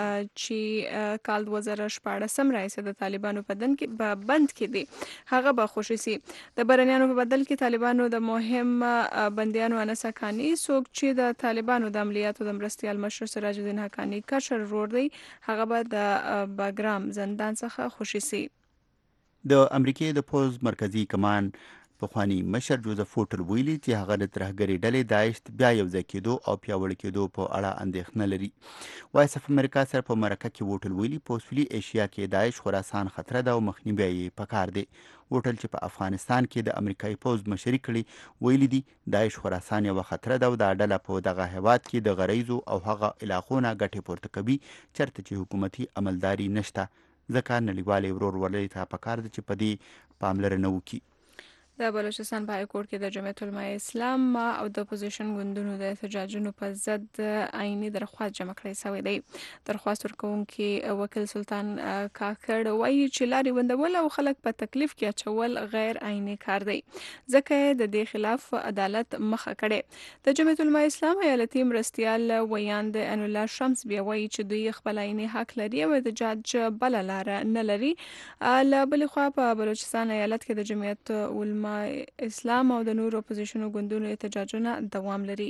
چې کال دوه زره شپاړسم راهیسې د طالبانو په بند کې بند کې دي هغه به خوشي سي. د بهرنیانو په بدل کې طالبانو د مهم بندیانو انس حقاني څوک چې د طالبانو د عملیاتو د مرستیال مشر سراج الدین حقاني کشر ورور دی هغه به د باګرام زندان څخه خوشي سي. د امریکای د پوز مرکزی کمان پخوانی مشر جوزف فوټر ویلي چې هغه د ترهګرۍ ډلې داعش بیا یو ځای کېدو او پیاوړي کېدو په اړه اندېښنه لري. وایس اف امریکا سره په مرکه کې ووټل ویلي په سویلي ایشیا کې داعش خراسان خطر ده او مخنیوی یې پکار دی. ووټل چې په افغانستان کې د امریکایي پوز مشري کړي ویلي دي داعش خراسان یوه خطره ده او دا ډله په دغه هیواد کې د غریزو او هغه علاقو نه ګټې پورته کوي چېرته چې حکومتي عملداري نشته ځکه نړیوالې ورورولۍ ته پکار ده چې په دې پاملرنه وکړي. د بلوچستان په های کورټ کې د جمعیت علماء اسلام او د اپوزیشن ګوندونو د احتجاجونو په ضد آئینی درخواست جمع کړی شوی دی. درخواست ورکوونکي وکیل سلطان کاکړ وایي چې لارې بندول او خلک په تکلیف کې اچول غیر آئینی کار دی ځکه یې د دې خلاف عدالت مخه کړې. د جمعیت علماء اسلام ایالتي مرستیال ویاند ان الله شمس بیا وایي چې دوی خپل آئینی حق لري او احتجاج بله لاره نه لري. له بلې خوا په بلوچستان ایالت کې د جمعیت علماء اسلام او د نورو اپوزیشنو ګوندونو احتجاجونه دوام لري.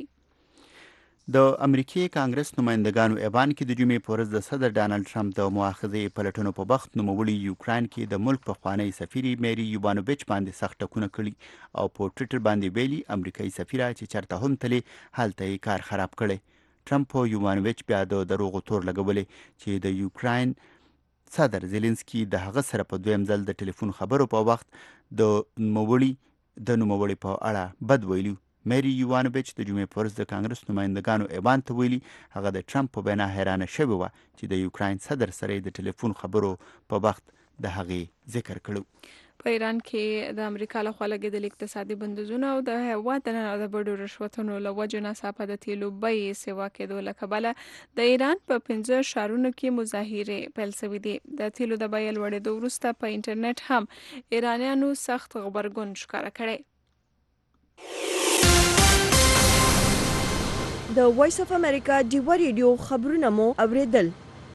د امریکای کانګرس نمائندګانو ایوان کې د جمعې په ورځ د صدر ډانلډ ټرمپ د مؤاخذې پلټنو په وخت نوموړي یوکران کې د ملک پخوانی سفیر میری یوانوویچ باندې سخت ټکونه کړي او په ټویټر باندې ویلي امریکایي سفیره چې چېرته هم تلې هلته یې کار خراب کړی. ټرمپ او یوانوویچ بیا د دروغو تور لګولې چې د یوکران صدر زيلنسکي د هغه سره په دویم ځل د ټلیفون خبرو په وخت د نوموړي د نوموړي په اړه بد ویلي. میری یوانوویچ د جمعې په ورځ د کانګرس نمائندګانو ایوان ته ویلي هغه د ټرمپ په وینا حیرانه شوې وه چې د یوکراین صدر سره د ټلیفون خبرو په وخت د هغې ذکر کړو. په ایران کې د امریکا لخوا لګېدل اقتصادي بندیزونه او د هیواد دننه د بډو رشوتونو له وجې ناڅاپه د تیلو بیې سیوا کېدو له کبله د ایران په پنځه ښارونو کې مظاهرې پیل شوې دي. د تیلو د بیې لوړېدو وروسته په انټرنیټ هم ایرانیانو سخت غبرګون ښکاره کړی. د وایس اف امریکا ډیوا ریډیو خبرونه مو اوریدل.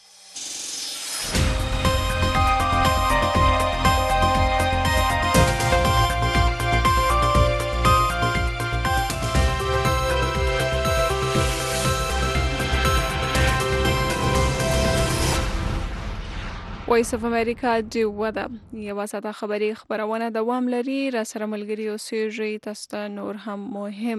وایس اف امریکا ډیوا ده یوه ساده خبري خبرونه دوام لري. را سره ملګري اوسېږئ. تاسو ته نور هم مهم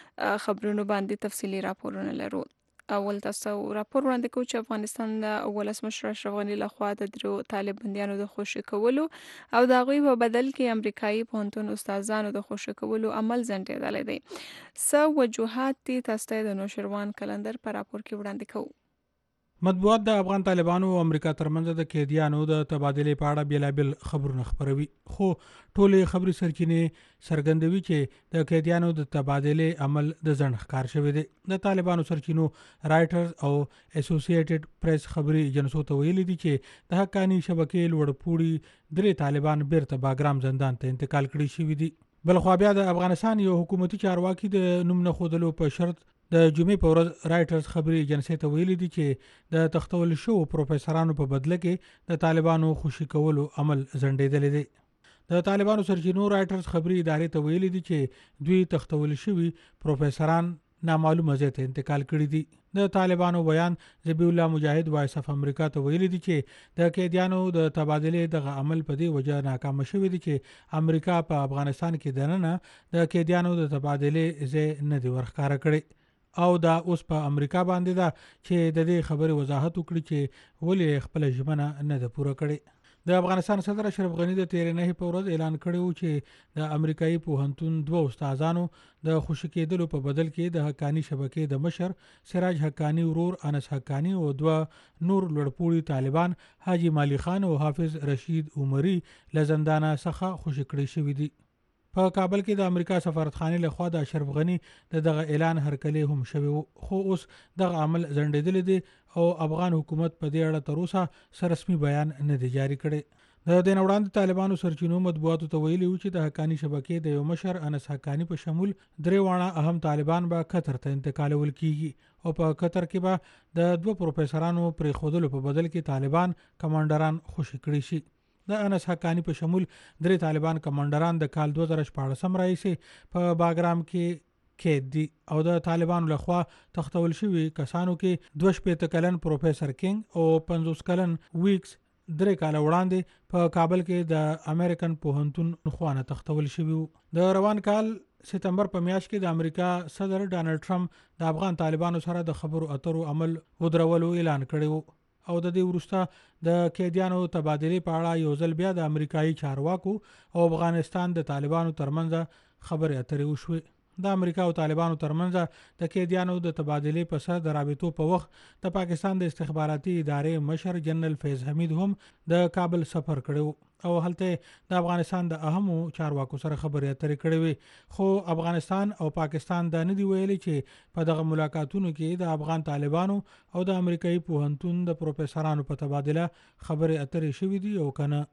خبرونو باندې تفصیلي راپورونه لرو. اول تاسو راپور وړاندې کوو چې افغانستان د ولسمشر اشرف غني لخوا د درو طالب بندیانو د خوشي کولو او د هغوی په بدل کې امریکایي پوهنتون استادانو د خوشي کولو عمل ځنډېدلی دی. څه وجوهات دي تاسو ته د نوشروان کلندر په راپور کې وړاندې کوو. مطبوعات د افغان طالبانو او امریکا ترمنځ د قیدیانو د تبادلې په اړه بیلابل خبرونه خپروي، خو ټولې خبري سرچینې څرګندوي چې د قیدیانو د تبادلې عمل د ځنډ ښکار شوی دی. د طالبانو سرچینو رایټرز او اسوسییټډ پریس خبري ایجنسو ته ویلي دي چې د حقاني شبکې لوړپوړي درې طالبان بیرته باګرام زندان ته انتقال کړي شوي دي. بلخوا بیا د افغانستان یو حکومتي چارواکي د نوم نه ښودلو په شرط د جمعې په ورځ رایټرز خبري ایجنسي ته ویلي دي چې د تختول شو پروفیسورانو په بدله کې د طالبانو خوشي کولو عمل ځنډېدلی دی. د طالبانو سرچینو رایټرز خبري ادارې ته ویلي دي چې دوی تختول شوي پروفیسوران نامعلومه ځای ته انتقال کړي دي. د طالبانو بیان ذبیح الله مجاهد وایس اف امریکا ته ویلي دي چې د قیدیانو د تبادلې دغه عمل په دې وجه ناکام شوی دی چې امریکا په افغانستان کې دننه د قیدیانو د تبادلې ځای نه دی ورښکاره کړی او دا اوس په امریکا باندې ده چې د دې خبرې وضاحت وکړي چې ولې خپل ژمنه نه ده پوره کړې. د افغانستان صدر اشرف غني د تیرې نهې په ورځ اعلان کړی و چې د امریکایي پوهنتون دوه استادانو د خوشي کېدلو په بدل کې د حقاني شبکې د مشر سراج حقاني ورور انس حقاني او دوه نور لوړپوړي طالبان حاجی مالی خان او حافظ رشید عمري له زندانه څخه خوشي کړي شوي دي. په کابل کې د امریکا سفارتخانې لخوا د اشرف غني د دغه اعلان هرکلی هم شوی و، خو اوس دغه عمل ځنډېدلی دی او افغان حکومت په دې اړه تر اوسه څه رسمي بیان نه دی جاري کړی. د دې نه وړاندې طالبانو سرچینو مطبوعاتو ته ویلي و چې د حقاني شبکې د یو مشر انس حقاني په شمول درې واړه اهم طالبان به قطر ته انتقالول کیږي او په قطر کې به د دوه پروفیسورانو پرېښودلو په بدل کې طالبان کمانډران خوشي کړي شي. د انس حقاني په شمول درې طالبان کمانډران د کال دوه زره شپاړسم راهیسې په باګرام کې قید دي او د طالبانو لخوا تختول شوي کسانو کې دوه شپېته کلن پروفیسور کینګ او پنځوس کلن ویکس درې کاله وړاندې په کابل کې د امریکن پوهنتون خوانه تختول شوي وو. د روان کال ستمبر په میاشت کې د امریکا صدر ډانلډ ټرمپ د افغان طالبانو سره د خبرو اترو عمل ودرولو اعلان کړی وو او د دې وروسته د قیدیانو تبادلې په اړه یو ځل بیا د امریکایي چارواکو او افغانستان د طالبانو ترمنځ خبرې اترې وشوې. د امریکا او طالبانو ترمنځ د قیدیانو د تبادلې په سر د رابطو په وخت د پاکستان د استخباراتي ادارې مشر جنرال فیض حمید هم د کابل سفر کړی او هلته د افغانستان د اهمو چارواکو سره خبرې اترې کړې وې، خو افغانستان او پاکستان دا نه دی ویلي چې په دغه ملاقاتونو کې د افغان طالبانو او د امریکایي پوهنتون د پروفیسورانو په تبادله خبرې اترې شوې دي او کنه.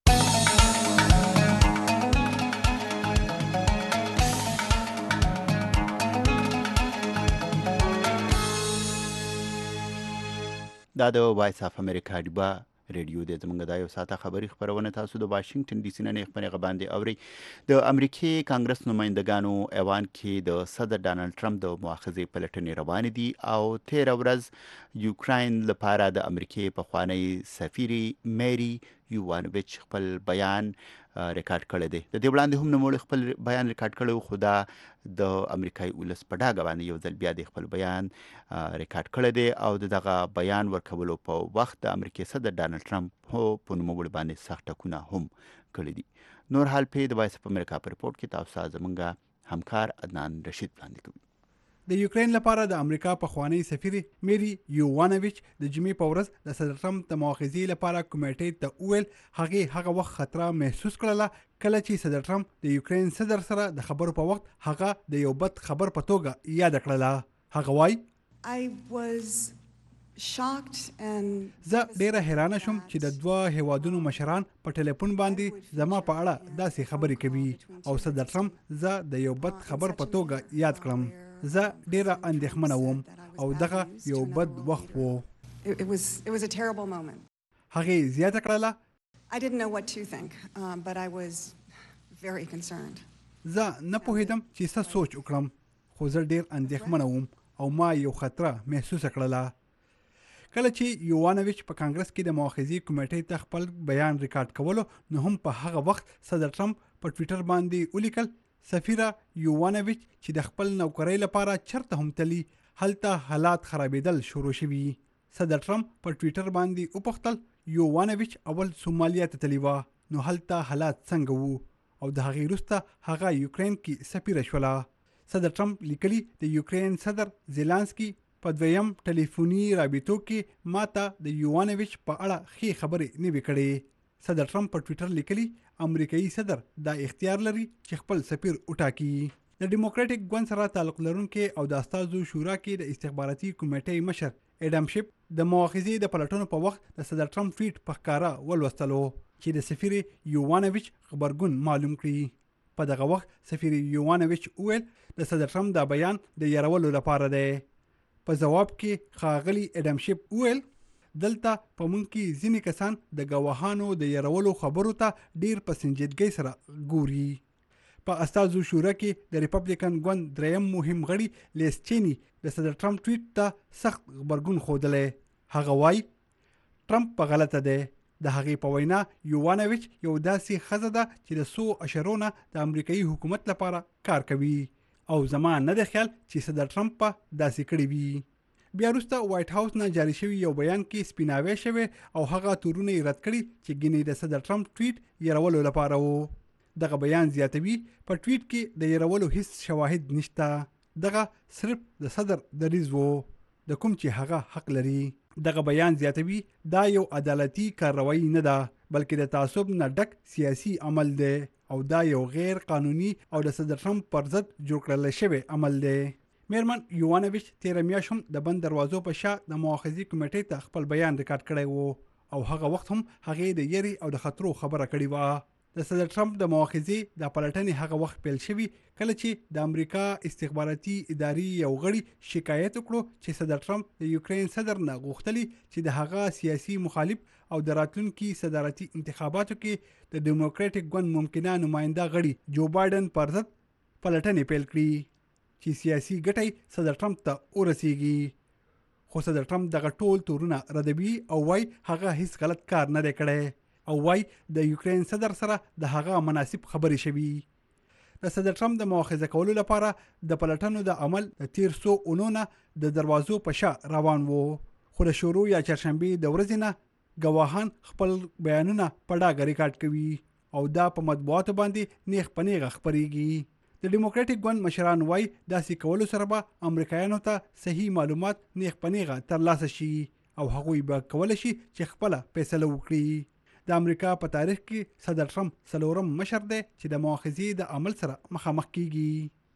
دا د وایس اف امریکا ډیوا ریډیو د زمونږ د یو ساعته خبري خبرونه تاسو د واشنگټن ډي سي نه خبرې غباندې اوري. د امریکای کانګرس نمائندګانو ایوان کې د صدر ډانلډ ټرمپ د مؤاخذې پلټنې روانې دي او تیر ورځ یوکراین لپاره د امریکای پخوانی سفیري میری یوانویچ خپل بیان ریکارډ کړی دی. د دې وړاندې هم نوموړي خپل بیان ریکارډ کړی، خو دا د امریکایي ولس په ډاګه باندې یو ځل بیا د خپل بیان ریکارډ کړی دی او دغه بیان ورکولو په وخت د امریکای صدر ډانلډ ټرمپ په نوموړي باندې سخت ټکونه هم کړي دي. نور حال په د وایس اف امریکا په رپورټ کې تاسو زموږ همکار عدنان رشید وړاندې کوي. د یوکرين لپاره د امریکا پخوانی سفیر میری یوانویچ د جمعې په ورځ د صدر ټرمپ د مؤاخذې لپاره کمیټې ته وویل هغه هغه وخت خطر محسوس کړله کله چې صدر ټرمپ د یوکرين صدر سره د خبرو په وخت هغه د یو بد خبر په توګه یاد کړله. هغه وایي I was shocked and زه ډیره حیرانه شوم چې د دوه هیوادونو مشران په ټلیفون باندې زما په اړه داسې خبرې کوي او صدر ټرمپ زه د یو بد خبر په توګه یاد کړم. زه ډیره اندېښمنه وم او دغه یو بد وخت و. It, it was it was a terrible moment. هغې زیاته کړله I didn't know what to think, um, but I was very concerned. زه نه پوهېدم چې څه سوچ وکړم خو زه ډیر اندېښمنه وم او ما یو خطره محسوسه کړله. کله چې یوانویچ په کانګرس کې د مؤاخذې کمیټې ته خپل بیان ریکارډ کولو نو هم په هغه وخت صدر ټرمپ په ټویټر باندې ولیکل سفیره یوانویچ چې د خپل نوکرۍ لپاره چرته هم تلي هلته حالات خرابېدل شروع شوي. صدر ټرمپ په ټویټر باندې وپوښتل یوانویچ اول سومالیا ته تللی وه نو هلته حالات څنګه وو او د هغې وروسته هغه یوکرین کې سفیره شوله. صدر ټرمپ لیکلي د یوکرین صدر زیلانسکي په دویم ټلیفوني رابطو کې ماته د یوانویچ په اړه ښې خبرې نه وې کړې. صدر ټرمپ په ټویټر لیکلي امریکایي صدر دا اختیار لري چې خپل سفیر وټاکي. د ډیموکراټک ګوند سره تعلق لرونکي او د استازو شورا کې د استخباراتي کمیټې مشر اډم شیپ د مؤاخذې د پلټنو په وخت د صدر ټرمپ ټویټ په ښکاره ولوستلو چې د سفیر یوانویچ خبرګون معلوم کړي. په دغه وخت سفیر یوانویچ وویل د صدر ټرمپ دا بیان د یرولو لپاره دی. په جواب کې ښاغلي اډم شیپ وویل دلته په موږ کې ځینې کسان د ګواهانو د یرولو خبرو ته ډیر په سنجیدګۍ سره ګوري. په استازو شورا کې د ریپبلیکن ګوند دریم مهم غړي لیس چینی د صدر ټرمپ ټویټ ته سخت غبرګون ښودلی. هغه وایي ټرمپ په غلطه دی. د هغې په وینا یوانویچ یو داسې ښځه ده چې د څو اشرونه د امریکایي حکومت لپاره کار کوي او زما نه دی خیال چې صدر ټرمپ په داسې کړي وي. بیا وروسته وایټ هاوس نه جاري شوي یو بیان کې سپیناوی شوی او هغه تورونه یې رد کړي چې ګینې د صدر ټرمپ ټویټ یرولو لپاره و. دغه بیان زیاتوي په ټویټ کې د یرولو هیڅ شواهد نشته. دغه صرف د صدر دریځ و د کوم چې هغه حق لري. دغه بیان زیاتوي دا یو عدالتي کاروایی نه ده بلکې د تعصب نه ډک سیاسي عمل دی او دا یو غیر قانوني او د صدر ټرمپ پر ضد جوړ کړل شوی عمل دی. میرمن یوانویچ تیره میاشت هم د بند دروازو په شا د مؤاخذې کمیټې ته خپل بیان ریکارډ کړی و او هغه وخت هم هغې د یری او د خطرو خبره کړې وه. د صدر ټرمپ د مؤاخذې د پلټنې هغه وخت پیل شوي کله چې د امریکا استخباراتي ادارې یو غړي شکایت وکړو چې صدر ټرمپ د یوکرین صدر نه غوښتلي چې د هغه سیاسي مخالف او د راتلونکي صدارتي انتخاباتو کې د ډیموکراټک ګوند ممکنه نماینده غړي جو بایدن پر ضد پلټنې پیل کړي چې سیاسي ګټې صدر ټرمپ ته ورسیږي. خو صدر ټرمپ دغه ټول تورونه ردوي او وایي هغه هیڅ غلط کار نه دی کړی او وایي د یوکرین صدر سره د هغه مناسب خبرې شوي. د صدر ټرمپ د مؤاخذه کولو لپاره د پلټنو د عمل د تیر څو اونو نه د دروازو په شا روان وو خو د شروع یا چهارشنبې د ورځې نه ګواهان خپل بیانونه په ډاګه ریکارډ کوي او دا په مطبوعاتو باندې نیغ په نیغه خپرېږي. د ډیموکراټک ګوند مشران وایي داسې کولو سره به امریکایانو ته صحیح معلومات نیغ په نیغه ترلاسه شي او هغوی به کولی شي چې خپله فیصله وکړي. د امریکا په تاریخ کې صدر ټرمپ څلورم مشر دی چې د مؤاخذې د عمل سره مخامخ کیږي.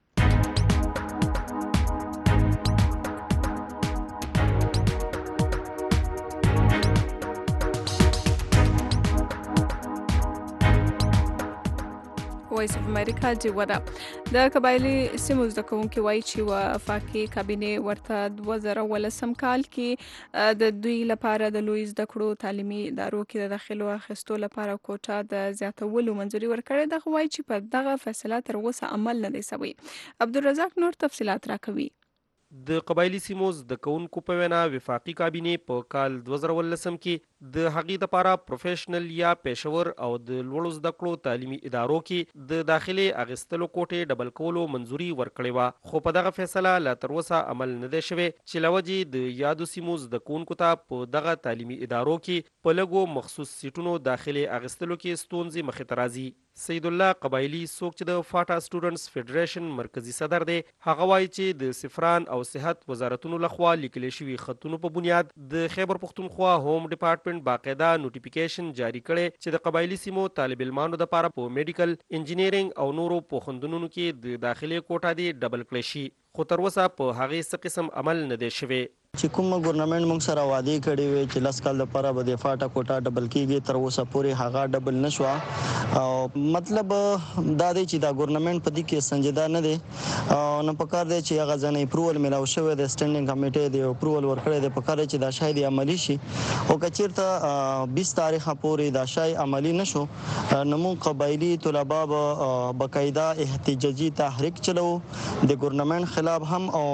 وایس اف امریکا جوړه د قبایلی سیمو زده کوونکي وایي چې وفاقي کابینې ورته دوه زره ولسم کال کې د دوی لپاره د لوی زده کړو تعلیمي ادارو کې د داخلو اخیستو لپاره کوټه د زیاتولو منځوري ورکړې ده. وایي چې په دغه فیصله تر اوسه عمل نه دی شوی. عبدالرزاق نور تفصيلات راکوي. د قبایلی سیمو زده کوونکو په وینا وفاقي کابینې په کال دوه زره ولسم کې د هغې دپاره پروفیشنل یا پیشور او د لوړو زده کړو تعلیمي ادارو کې د داخلې اخیستلو کوټې ډبل کولو منظوري ورکړې وه خو په دغه فیصله لا تر اوسه عمل نه دی شوی چې له وجې د یادو سیمو زده کوونکو ته په دغه تعلیمي ادارو کې په لږو مخصوص سیټونو داخلې اخیستلو کې ستونزې مخې ته راځي. سید الله قبایلی څوک چې د فاټا سټوډنټس فیډریشن مرکزی صدر دی هغه وایي چې د سفران او صحت وزارتونو لخوا لیکل شوي خطونو په بنیاد د خیبر پختونخوا هوم ډپارټمنټ باقاعده نوټیفیکیشن جاری کړي چې د قبایلی سیمو طالب علمانو لپاره په میډیکل انجینیرینګ او نورو پوهنتونونو کې د داخلي کوټه دی ډبل کړی شي خو تر اوسه په هغې څه قسم عمل نه دی شوی. چې کوم ګورنمنت موږ سره وعده کړې وي چې لاس کال لپاره به د فاټا کوټا ډبل کیږي تر اوسه پورې هغه ډبل نشو او مطلب دا دی چې دا ګورنمنت په دې کې سنجیده نه دی او نه پکار دی چې هغه ځنه اپروول ملاو شوی د سټینډینګ کمیټې دی اپروول ورکړی دی پکار چې دا شاید عملی شي او کچیرته بیس تاریخ پورې دا شای عملی نشو نو موږ قبایلی طلبه به باقاعده احتجاجي تحریک چلو د ګورنمنت خلاف هم او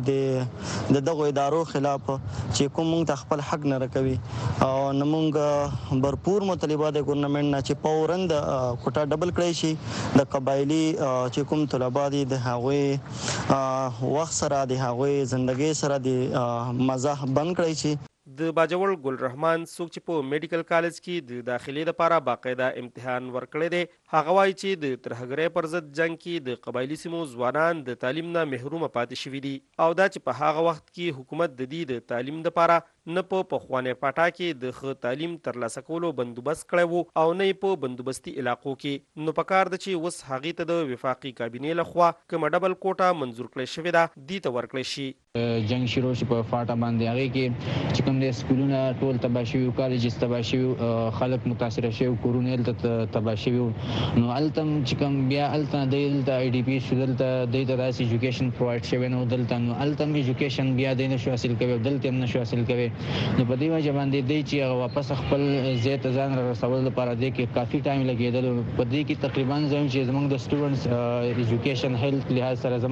د دغه ادارو خلاف چې کوم موږ خپل حق نه رکوي او نو موږ भरपूर مطالبه د ګورنمنت نه چې پورند کوټه ډبل کړی شي د قبایلی چې کوم طلبه دي د هغوی وخت سره د هغوی ژوندۍ سره د مزاح بند کړی شي د باجوړ ګل رحمان څوک چې په میډیکل کالج کې د داخلي لپاره باقاعده امتحان ورکړی دی هغه وایي چې د ترهګرۍ پر ضد جنگ کې د قبایلي سیمو ځوانان د تعلیم نه محرومه پاتې شوي دي او دا چې په هغه وخت کې حکومت د دې د تعلیم لپاره نه په پخوانۍ پاټا کې د ښه تعلیم ترلاسه کولو بندوبست کړی وو او نه په بندوبستي علاقو کې نو پکار ده چې اوس هغې ته د وفاقي کابینې لخوا کومه ډبل کوټه منظور کړی شوې ده دې ته ورکړی شي جنگ شروع شي په فاټا باندې هغې کې چې کوم د سکولونه ټول تباه شوي کالجز تباه شوي خلک متاثره شوي کورونه هلته تباه شوي نو هلته چې کوم بیا هلته دی دلته آی ډي پي شو دلته دی ته داسې ایجوکیشن پرووایډ شوی نو دلته نو هلته هم ایجوکیشن بیا دی نه شو حاصل کوي دلته هم نه شو حاصل کوي نو په دې وجه باندې دی چې هغه واپس خپل ځای ته ځان را رسول لپاره دی کې کافي ټایم لګېدل په دې کې تقریبا زموږ چې زموږ د سټوډنټس ایجوکیشن هیلث لحاظ سره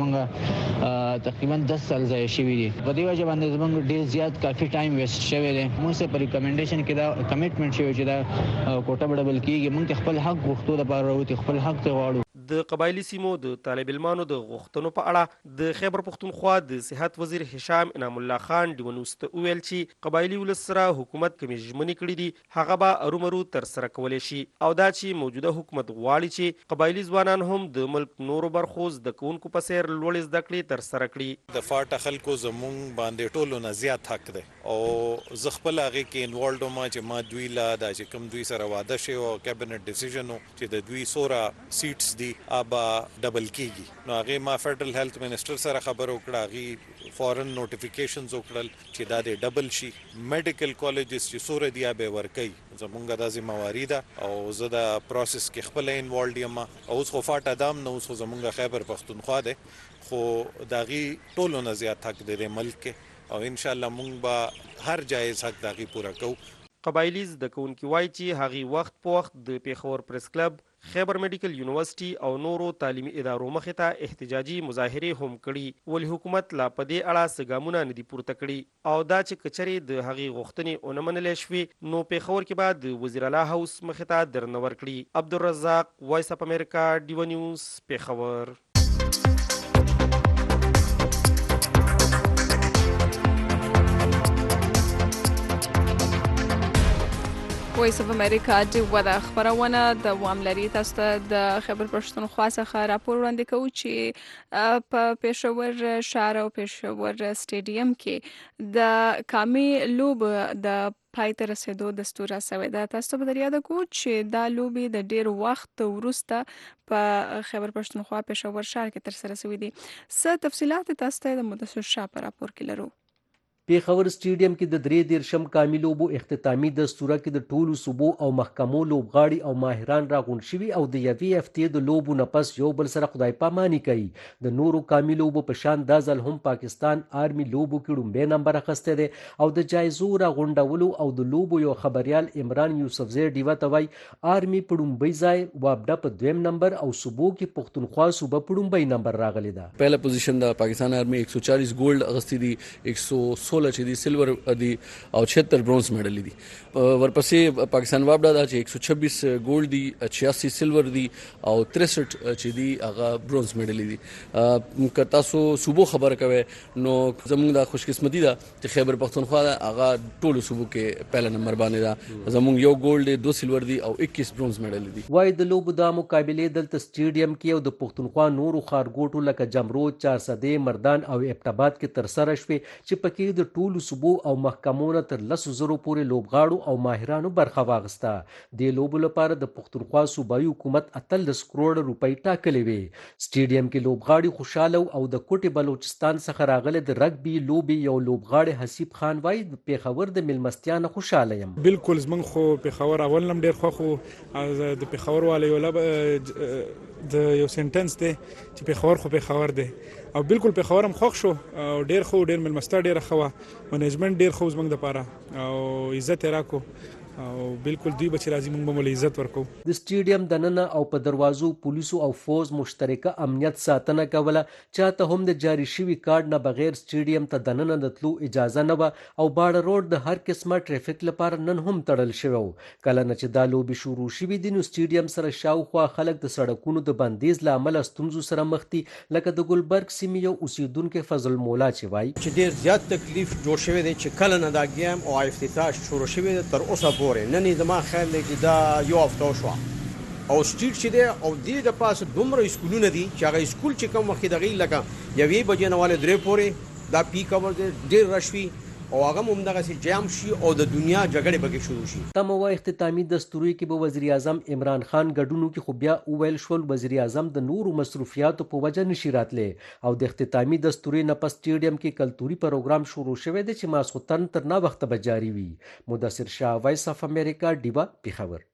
زموږ تقریبا دس سال ځای شوي دي په دې وجه باندې زموږ ډېر زیات کافي ټایم ویسټ شوی دی موږ سره په ریکمنډیشن کې دا کمیټمنټ شوی چې دا کوټه به ډبل کېږي موږ خپل حق غوښتو لپاره راوځو خپل حق ته غواړو د قبایلی سیمو د طالب علمانو د غوښتنو په اړه د خیبر پښتونخوا د صحت وزیر هشام انعام الله خان ډیونوست ویل چې قبایلی ولس سره حکومت کومې ژمنې کړې دي هغه به ارومرو تر سره کولی شي او دا چې موجوده حکومت غواړي چې قبایلی ځوانان هم د ملک نورو برخو زده کوونکو په څیر لوړې زده کړې تر سره کړي د فاټا خلکو زمونږ باندې ټولو نه زیات حق دی او زه خپل هغې کې انوالډ وم چې ما دوی لا دا چې کوم دوی سره واده شوی او کابینټ ډیسیژن و چې د دوی څومره سیټس دي ابا ډبل کیږي نو هغه ما فدرل هیلث منسٹر سره خبرو کړه هغه فورن نوټیفیکیشنز وکړل چې دا د ډبل شي میډیکل کالجز چې سور دی به ورکي زمونږ د ذمہواری ده او زه د پروسس کې خپل انوالډ یم او اوس خو فاټا دام نو اوس زمونږ خیبر پښتونخوا ده خو داغي ټولو نه زیات حق دی د ملک او ان شاء الله مونږ به هر جایز حق داغي پورا کوو قبایلی زده کوونکي وایي چې هغې وخت په وخت د پیښور پریس کلب خیبر میډیکل یونیورسيټي او نورو تعلیمي ادارو مخې ته احتجاجي مظاهرې هم کړي ولې حکومت لا په دې اړه څه ګامونه نه دي پورته کړي او دا چې کچرې د هغې غوښتنې ونه منلې شوې نو پیښور کې به د وزیر اعلی هاوس مخې ته درنه ورکړي عبدالرزاق وایس اف امریکا ډیو نیوز پیښور وایس اف امریکا د ودا خبرونه د وام لري تاسو ته د خبر پښتونخوا څخه راپور وړاندې کوي چې په پېښور شهر او پېښور سټیډیم کې د کامي لوب د پای ته رسیدو دستور شوی ده تاسو به در یاد کو چې دا لوبې د ډیر وخت وروسته په خبر پښتونخوا پېښور شهر کې تر سره شوې دي څه تفصيلات تاسو ته د مدثر شاه په راپور کې لرو پیښور سټیډیم کې د درې دیرشم کامي لوبو اختتامي دستوره کې د ټولو صوبو او محکمو لوبغاړي او ماهران راغونډ شوي او د یوې هفتې د لوبو نه پس یو بل سره خدای پاماني کوي د نورو کامي لوبو په شان دا ځل هم پاکستان آرمي لوبو کې لومبی نمبر اخیستی دی او د جایزو راغونډولو او د لوبو یو خبریال عمران یوسفزی ډیوه ته وایي آرمي په لومبۍ ځای وابډه په دویم نمبر او صوبو کې پښتونخوا صوبه په لومبۍ نمبر راغلې ده پهله پوزیشن د پاکستان آرمي ایک سو چالیس ګولډ اغستی دي ایک سو سولہ چې دي سلور دي او چھہتر برونز میډل دي ورپسې پاکستان وابډا دا چې ایک سو چھبیس ګولډ دي چھیاسی سلور دي او تریسٹھ چې دي هغه برونز میډل دي که تاسو صوبو خبره کوي نو زموږ د خوش قسمتي ده چې خیبر پښتونخوا هغه ټولو صوبو کې پهلا نمبر باندې ده زموږ یو ګولډ دو سلور دي او اکیس برونز میډل دي وای د لوبو د مقابلې دلته سټیډیم کې او د پښتونخوا نورو ښارګوټو لکه جمرود چارسدې مردان او ابټاباد کې تر سره شوې چې پکې د ټولو صوبو او محکمو نه تر لسو زرو پورې لوبغاړو او ماهرانو برخه واخیسته. د لوبو لپاره د پښتونخوا صوبایي حکومت اتلس کروړه روپۍ ټاکلې وې. سټیډیم کې لوبغاړي خوشاله او د کوټې بلوچستان څخه راغلي د رګبي لوبې یو لوبغاړی حسیب خان وایي د پېښور د میلمستیا نه خوشاله یم. بالکل زمونږ خو پېښور اول نم ډېر خوښ وو. د پېښور والا یو لب د یو سنټنس دی چې پېښور خو پېښور دی او بالکل پېښور هم خوښ شو او ډېر خو ډېر میلمستیا ډېره ښه وه. منیجمنټ ډېر ښه زمونږ دپاره او عزت یې راکړو او بالکل دوی به چې راځي موږ به ولې عزت ورکوو. د سټیډیم دننه او په دروازو پولیسو او فوز مشترکه امنیت ساتنه کوله. چاته هم د جاري شوي کارډ نه بغیر سټیډیم ته دننه د تلو اجازه نه وه او باډه روډ د هر قسمه ټریفیک لپاره نن هم تړل شوی و. کله نه چې دا لوبې شروع شوي دي نو سټیډیم سره شاوخوا خلک د سړکونو د بندیز له امله ستونزو سره مخ دي، لکه د ګلبرګ سیمې یو اوسیدونکی فضل مولا چې وایي چې ډېر زیات تکلیف جوړ شوی دی چې کله نه دا ګیم او افتتاح شروع شوی دی تر اوسه پورې نن یې زما خیال دی چې دا یو هفته وشوه او سټریټ چې دی او دې د پاسه دومره اسکولونه دي چې هغه اسکول چې کوم وخت دغې لکه یوې بجې نه والې درې پورې دا پیک اور دی ډېر رش وي او هغه هم همدغسې جام شي او د دنیا جګړې پکې شروع شي. تمه وه اختتامي دستوري کې به وزیر اعظم عمران خان ګډون وکړي خو بیا وویل شول وزیر اعظم د نورو مصروفیاتو په وجه نشي راتلی او د اختتامي دستوري نه په سټیډیم کې کلتوري پروګرام شروع شوی دی چې ماسخوتن تر ناوخته به جاري وي. مدثر شاه، وایس اف امریکا، ډیوا، پېښور.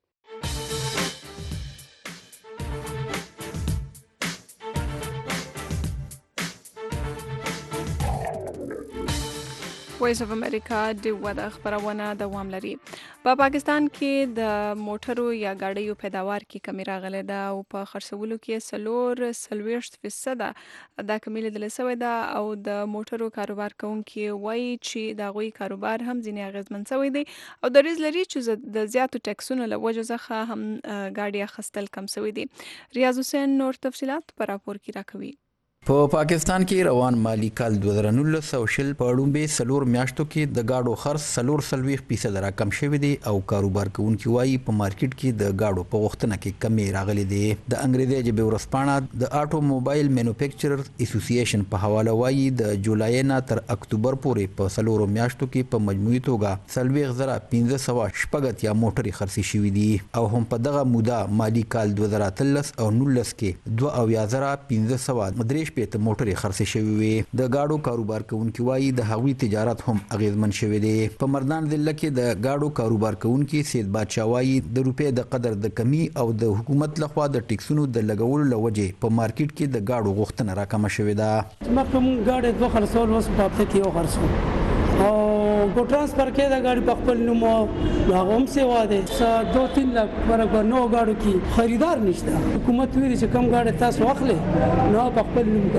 وایس اف امریکا ډیوا د خبرونه دوام لري. په پا پاکستان کې د موټرو یا ګاډیو پیداوار کې کمی راغلی ده او په خرڅولو کې څلور څلوېښت فیصده دا کمی لیدل سوی ده او د موټرو کاروبار کوونکي وایي چې د هغوی کاروبار هم ځینې اغېزمن سوی دی او دریځ لري چې د زیاتو ټکسونو له وجې څخه هم ګاډي اخیستل کم سوی دي. ریاض حسین نور تفصیلات په راپور کې راکوي. په پاکستان کې روان مالی کال دوه زره نولس او شل په اړومبې څلور میاشتو کې د ګاډو خرڅ څلور څلوېښت فیصده راکم شوی دی او کاروبار کوونکي وایي په مارکیټ کې د ګاډو په غوښتنه کې کمی راغلی دی. د انګریزي ژبې ورځپاڼه د آټو موبایل مینوفیکچررز اسوسییشن په حواله وایي د جولای نه تر اکتوبر پورې په څلورو میاشتو کې په مجموعي توګه څلوېښت زره پنځه سوه شپږ اتیا موټرې خرڅې شوي دي او هم په دغه موده مالی کال دوه زره اتلس او نولس کې دوه اویا زره پنځه سوه درې شپېته موټرې خرڅې شوي وې. د ګاډو کاروبار کوونکي وایي د هغوی تجارت هم اغیزمن شوی دی. په مردان ضلع کې د ګاډو کاروبار کوونکي سید بادشاه وایي د روپۍ د قدر د کمی او د حکومت لخوا د ټکسونو د لګولو له وجې په مارکیټ کې د ګاډو غوښتنه راکمه شوې ده. مخکې موږ ګاډي دوه خرڅول اوس په هفته کې یو خرڅو او کو ټرانسفر کې د ګاډي په خپل نوم هغه هم سیوا دی څه دو تین لک برابر نو ګاډو کې خریدار نشته. حکومت ویلي چې کم ګاډي تاسو واخلئ نو په خپل نوم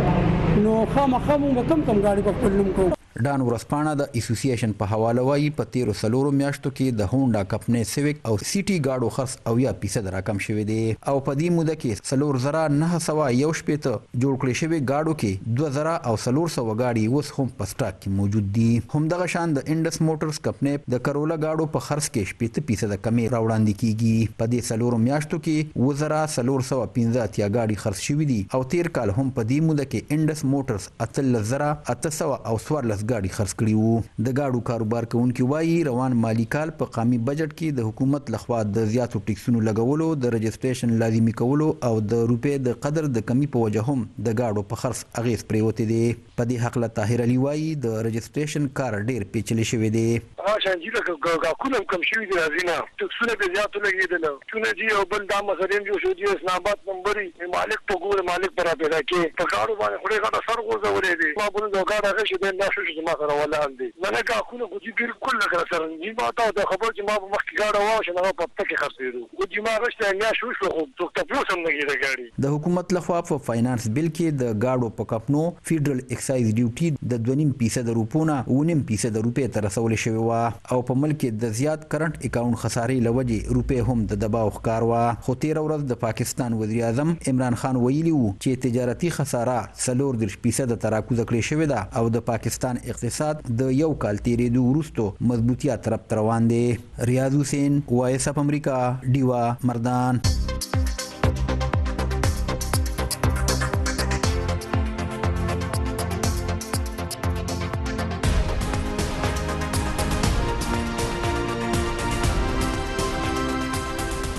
کوئ نو خامخا موږ کم کم ګاډي په خپل نوم کوو. ډان ورځپاڼه د اسوسییشن په حواله وایي په تیرو څلورو میاشتو کې د هونډا کمپنۍ سیویک او سیټي ګاډو خرڅ اویا فیصده راکم شوی دی او په دې موده کې څلور زره نهه سوه یو شپېته جوړ کړي شوي ګاډو کې دوه زره او څلور سوه ګاډي اوس هم په سټاک کې موجود دي. همدغه شان د انډس موټرز کمپنۍ د کرولا ګاډو په خرڅ کې شپېته فیصده کمي راوړاندې کیږي. په دې څلورو میاشتو کې اووه زره څلور سوه پنځه اتیا ګاډي خرڅ شوي دي او تیر کال هم په دې موده کې انډس موټرز اتلس زره اته سوه او څوارلس ګاډي خرڅ کړي وو. د ګاډو کاروبار کوونکي وایي روان مالی کال په قامي بجټ کې د حکومت لخوا د زیاتو ټکسونو لګولو، د رجسټریشن لازمي کولو او د روپۍ د قدر د کمی په وجه هم د ګاډو په خرڅ اغیز پریوتی دی. په دې هکله طاهر علي وایي د رجسټریشن کار ډیر پیچلی شوی دی. شانجیله ګاکونه کم شوي دي راځي نه ټکسونه به زیاتو لګېدل چونه جي او بل دا مسلې جو شو دي اسلام آباد نمبرې مالک په ګوره مالک پر پیدا کې په ګاډو باندې خوري ګاډه سر غوځولې دي ما بل دا ګاډه غشي د نه شو چې ما سره ولا اندي نه ګاکونه خو دي بالکل لکه سره ني ما ته د خبر چې ما په مخ کې ګاډه واو چې نه په پټه کې خرڅېدو خو دي ما غشته نه شو شو خو ټوک ټاپ سم نه کېده ګاډي. د حکومت لخوا په فاینانس بل کې د ګاډو په کپنو فیډرل ایکسایز ډیوټي د دوه نیم فیصد روپونه او نیم فیصد روپۍ ته رسول شوی و او په ملک د زیات کرنٹ اکاونټ خسارې لوجې روپۍ هم د دباو ښکار وه. خو تیره ورځ د پاکستان وزیر اعظم عمران خان ویلي وو چې تجارتي خساره څلور دېرش فیصده ته راکوزه کړې شوې ده او د پاکستان اقتصاد د یو کال تیرېدو وروستو مضبوطیا طرف ته روان دی. ریاض حسین، وایس اف امریکا، ډیوا، مردان.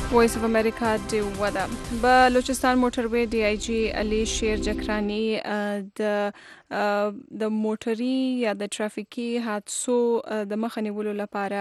وایس اف امریکا دی ودا بلوچستان موټروي ډي آی جی علي شیر جکرانی د د موټري یا د ټرافیکي حادثو د مخه نیولو لپاره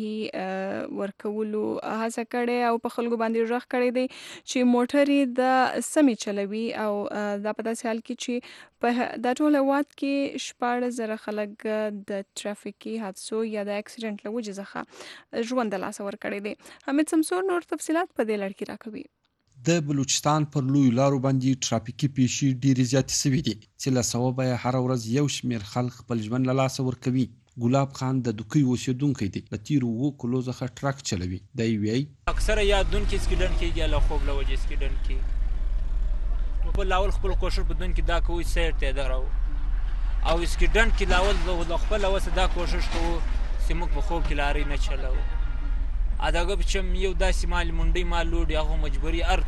آګاهي ورکولو هڅه کړې او په خلکو باندې ژغ کړی دی چې موټري د سمې چلوي او دا په داسې حال کې چې په د ټول هېواد کې شپاړس زره خلک د ټرافیکي حادثو یا د اکسیډنټ له وجې څخه ژوند د لاسه ورکړی دی. حمید سمسور نور تفصیلات په دې لړ کې راکوي. د بلوچستان پر لوی لارو باندې ټرافیکي پیښې ډېرې زیاتې شوي دي چې له سببه یې هره ورځ یو شمېر خلک خپل ژوند له لاسه ورکوي. ګلاب خان د دوکۍ اوسېدونکی دی. له تېرو اوو کلو څخه ټرک چلوي. دی وایي اکثره یا دونکي سکیډنټ کېږي له خوب له وجې سکیډنټ کېږي. په لاول خپل کوشش بدون کې دا کوي سیر ته درو او سکیډنټ کې لاول د خپل وسه دا کوشش کوو چې موږ په خوب کې لارې نه چلوو. اداګه بچم یو داسې مال منډي مال لوډ هغه مجبوري ار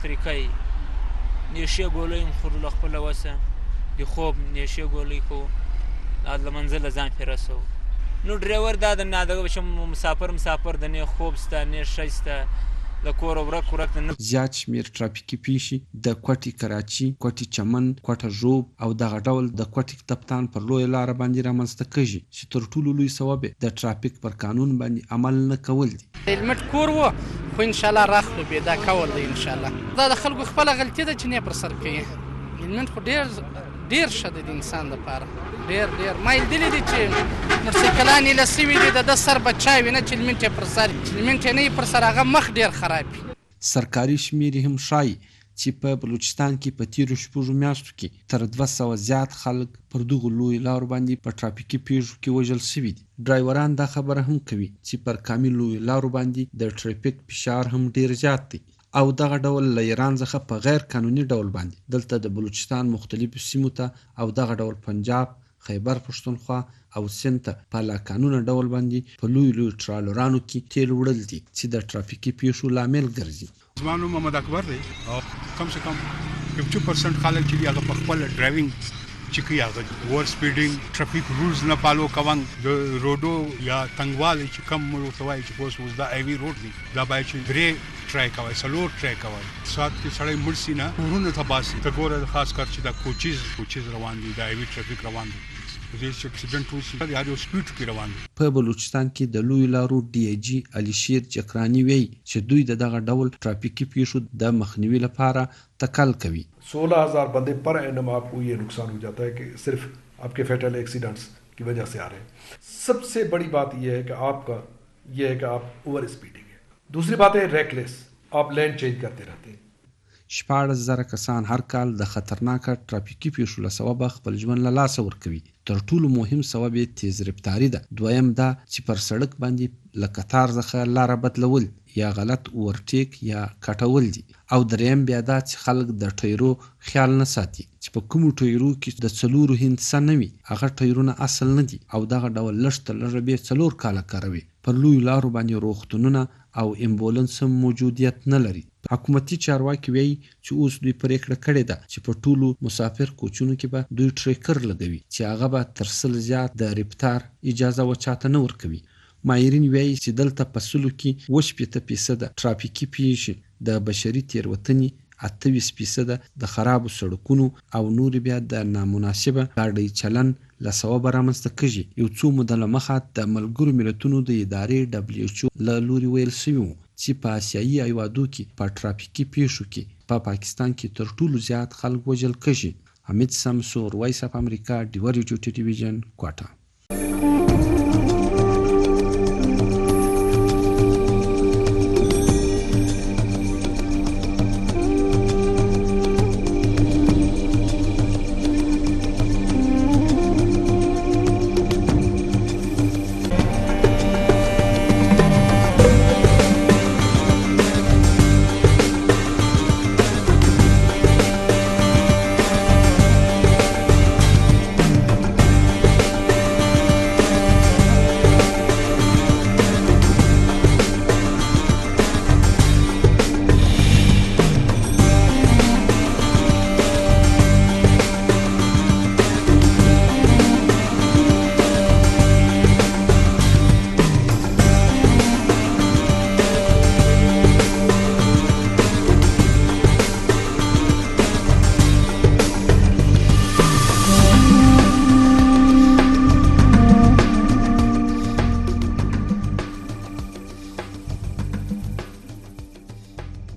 طریقې نشه ګولې خور له خپل وسه د خوب نشه ګولې کو د منزل ځان فرسو. نو ډرایور دا د اداګه بچم مسافر مسافر د نه خوب ستا نه شایسته د کور ورک ورک نه زیات شمیر ټرافیکي پیښې د کوټي کراچي کوټي چمن کوټه ژوب او دغه ډول د کوټي کپتان پر لوی لار باندې رامنځته کیږي چې تر ټولو لوی سبب د ټرافیک پر قانون باندې عمل نه کول دي. هلمټ کور و خو ان شاء الله راخلو به دا کول دی ان شاء الله. دا د خلکو خپل غلطي ده چې نه پر سر کوي. هلمټ خو ډیر ډیر شته د انسان لپاره ډیر ډیر ما دې دي چې موټرسایکلان له سیمې دي د سر بچای وینه چې هلمټ پر سر هلمټ نه پر سر هغه مخ ډیر خراب. سرکاري شمیر هم شای چې په بلوچستان کې په تیرو شپږو میاشتو کې تر دوه سوه زیات خلک پر دغو لوی لارو باندې په ټرافیکي پیښو کې وژل شوي دي. ډرایوران دا خبره هم کوي چې پر کامل لوی لارو باندې د ټرافیک فشار هم ډیر زیات دی او دغه ډول له ایران څخه په غیر قانوني ډول باندې دلته د بلوچستان مختلفو سیمو ته او دغه ډول پنجاب خیبر پښتونخوا او سند ته په لا قانوني ډول باندې په لوی لوی ټرالرانو کې تیل وړل دي چې د ټرافیکي پیښو لامل ګرځي. زما نوم محمد اکبر دی او کم سے کم پنځه پرسنټ خلک چې هغه په خپل ډرایوینګ چې کوي هغه ور سپیډینګ ټرافیک رولز نه فالو کوي. د روډو یا تنګوالي چې کم ورته وایي چې اوس دا ایوي روډ دی دا باید چې درې ټرای کوي سلور ټرای کوي سات کې سړی مرسي نه ورونه تباسي ته ګوره خاص کر چې دا کوچیز کوچیز روان دي دا ایوي ټرافیک روان دي په بلوچستان کې د لوی لارو ډي آی جی علي شیر جکرانی وی چې دوی د دغه ډول ټرافیکي پیښو د مخنیوي لپاره تکل کوي. सोलह हजार बंदे per annum आपको ये नुकसान हो जाता है कि सिर्फ आपके फैटल एक्सीडेंट्स की वजह से आ रहे हैं. सबसे बड़ी बात यह है कि आपका यह है कि आप ओवर स्पीडिंग है. दूसरी बात है रेकलेस आप लेन चेंज करते रहते हैं. شپاړس زره کسان هر کال د خطرناکه ټرافیکي پیښو له سببه خپل ژوند له لاسه ورکوي. تر ټولو مهم سبب یې تیز رفتاري ده. دویم دا چې پر سړک باندې له قطار څخه لاره بدلول یا غلط اورټیک یا کټول دي. او دریم بیا دا چې خلک د ټایرو خیال نه ساتي چې په کومو ټایرو کې د څلورو هندسه نه وي هغه ټایرونه اصل نه دي او دغه ډول لږ تر لږه بیا څلور کاله کاروي. پر لوی لارو باندې روغتونونه او امبولانس هم موجودیت نه لري. حکومتي چارواکي وایي چې اوس دوی پرېکړه کړې ده چې په ټولو مسافر کوچونو کې به دوی ټریکر لګوي چې هغه به تر سل زیات د رفتار اجازه وچاته نه ورکوي. ماهرین وایي چې دلته په سلو کې اووه شپېته فیصده ټرافیکي پیښې د بشري تېروتنې اته ویشت فیصده د خرابو سړکونو او نور بیا د نامناسبه ګاډۍ چلن له سببه رامنځته کېږي. یو څو موده له مخه د ملګرو ملتونو د ادارې ډبلیو ایچ او له لوري ویل شوي وو چې په اسیایي هېوادو کې په ټرافیکي پیښو کې په پاکستان کې تر ټولو زیات خلک وژل کېږي. حمید سمسور وایس اف امریکا ډیور یوټیوب ټلویزیون کوټه.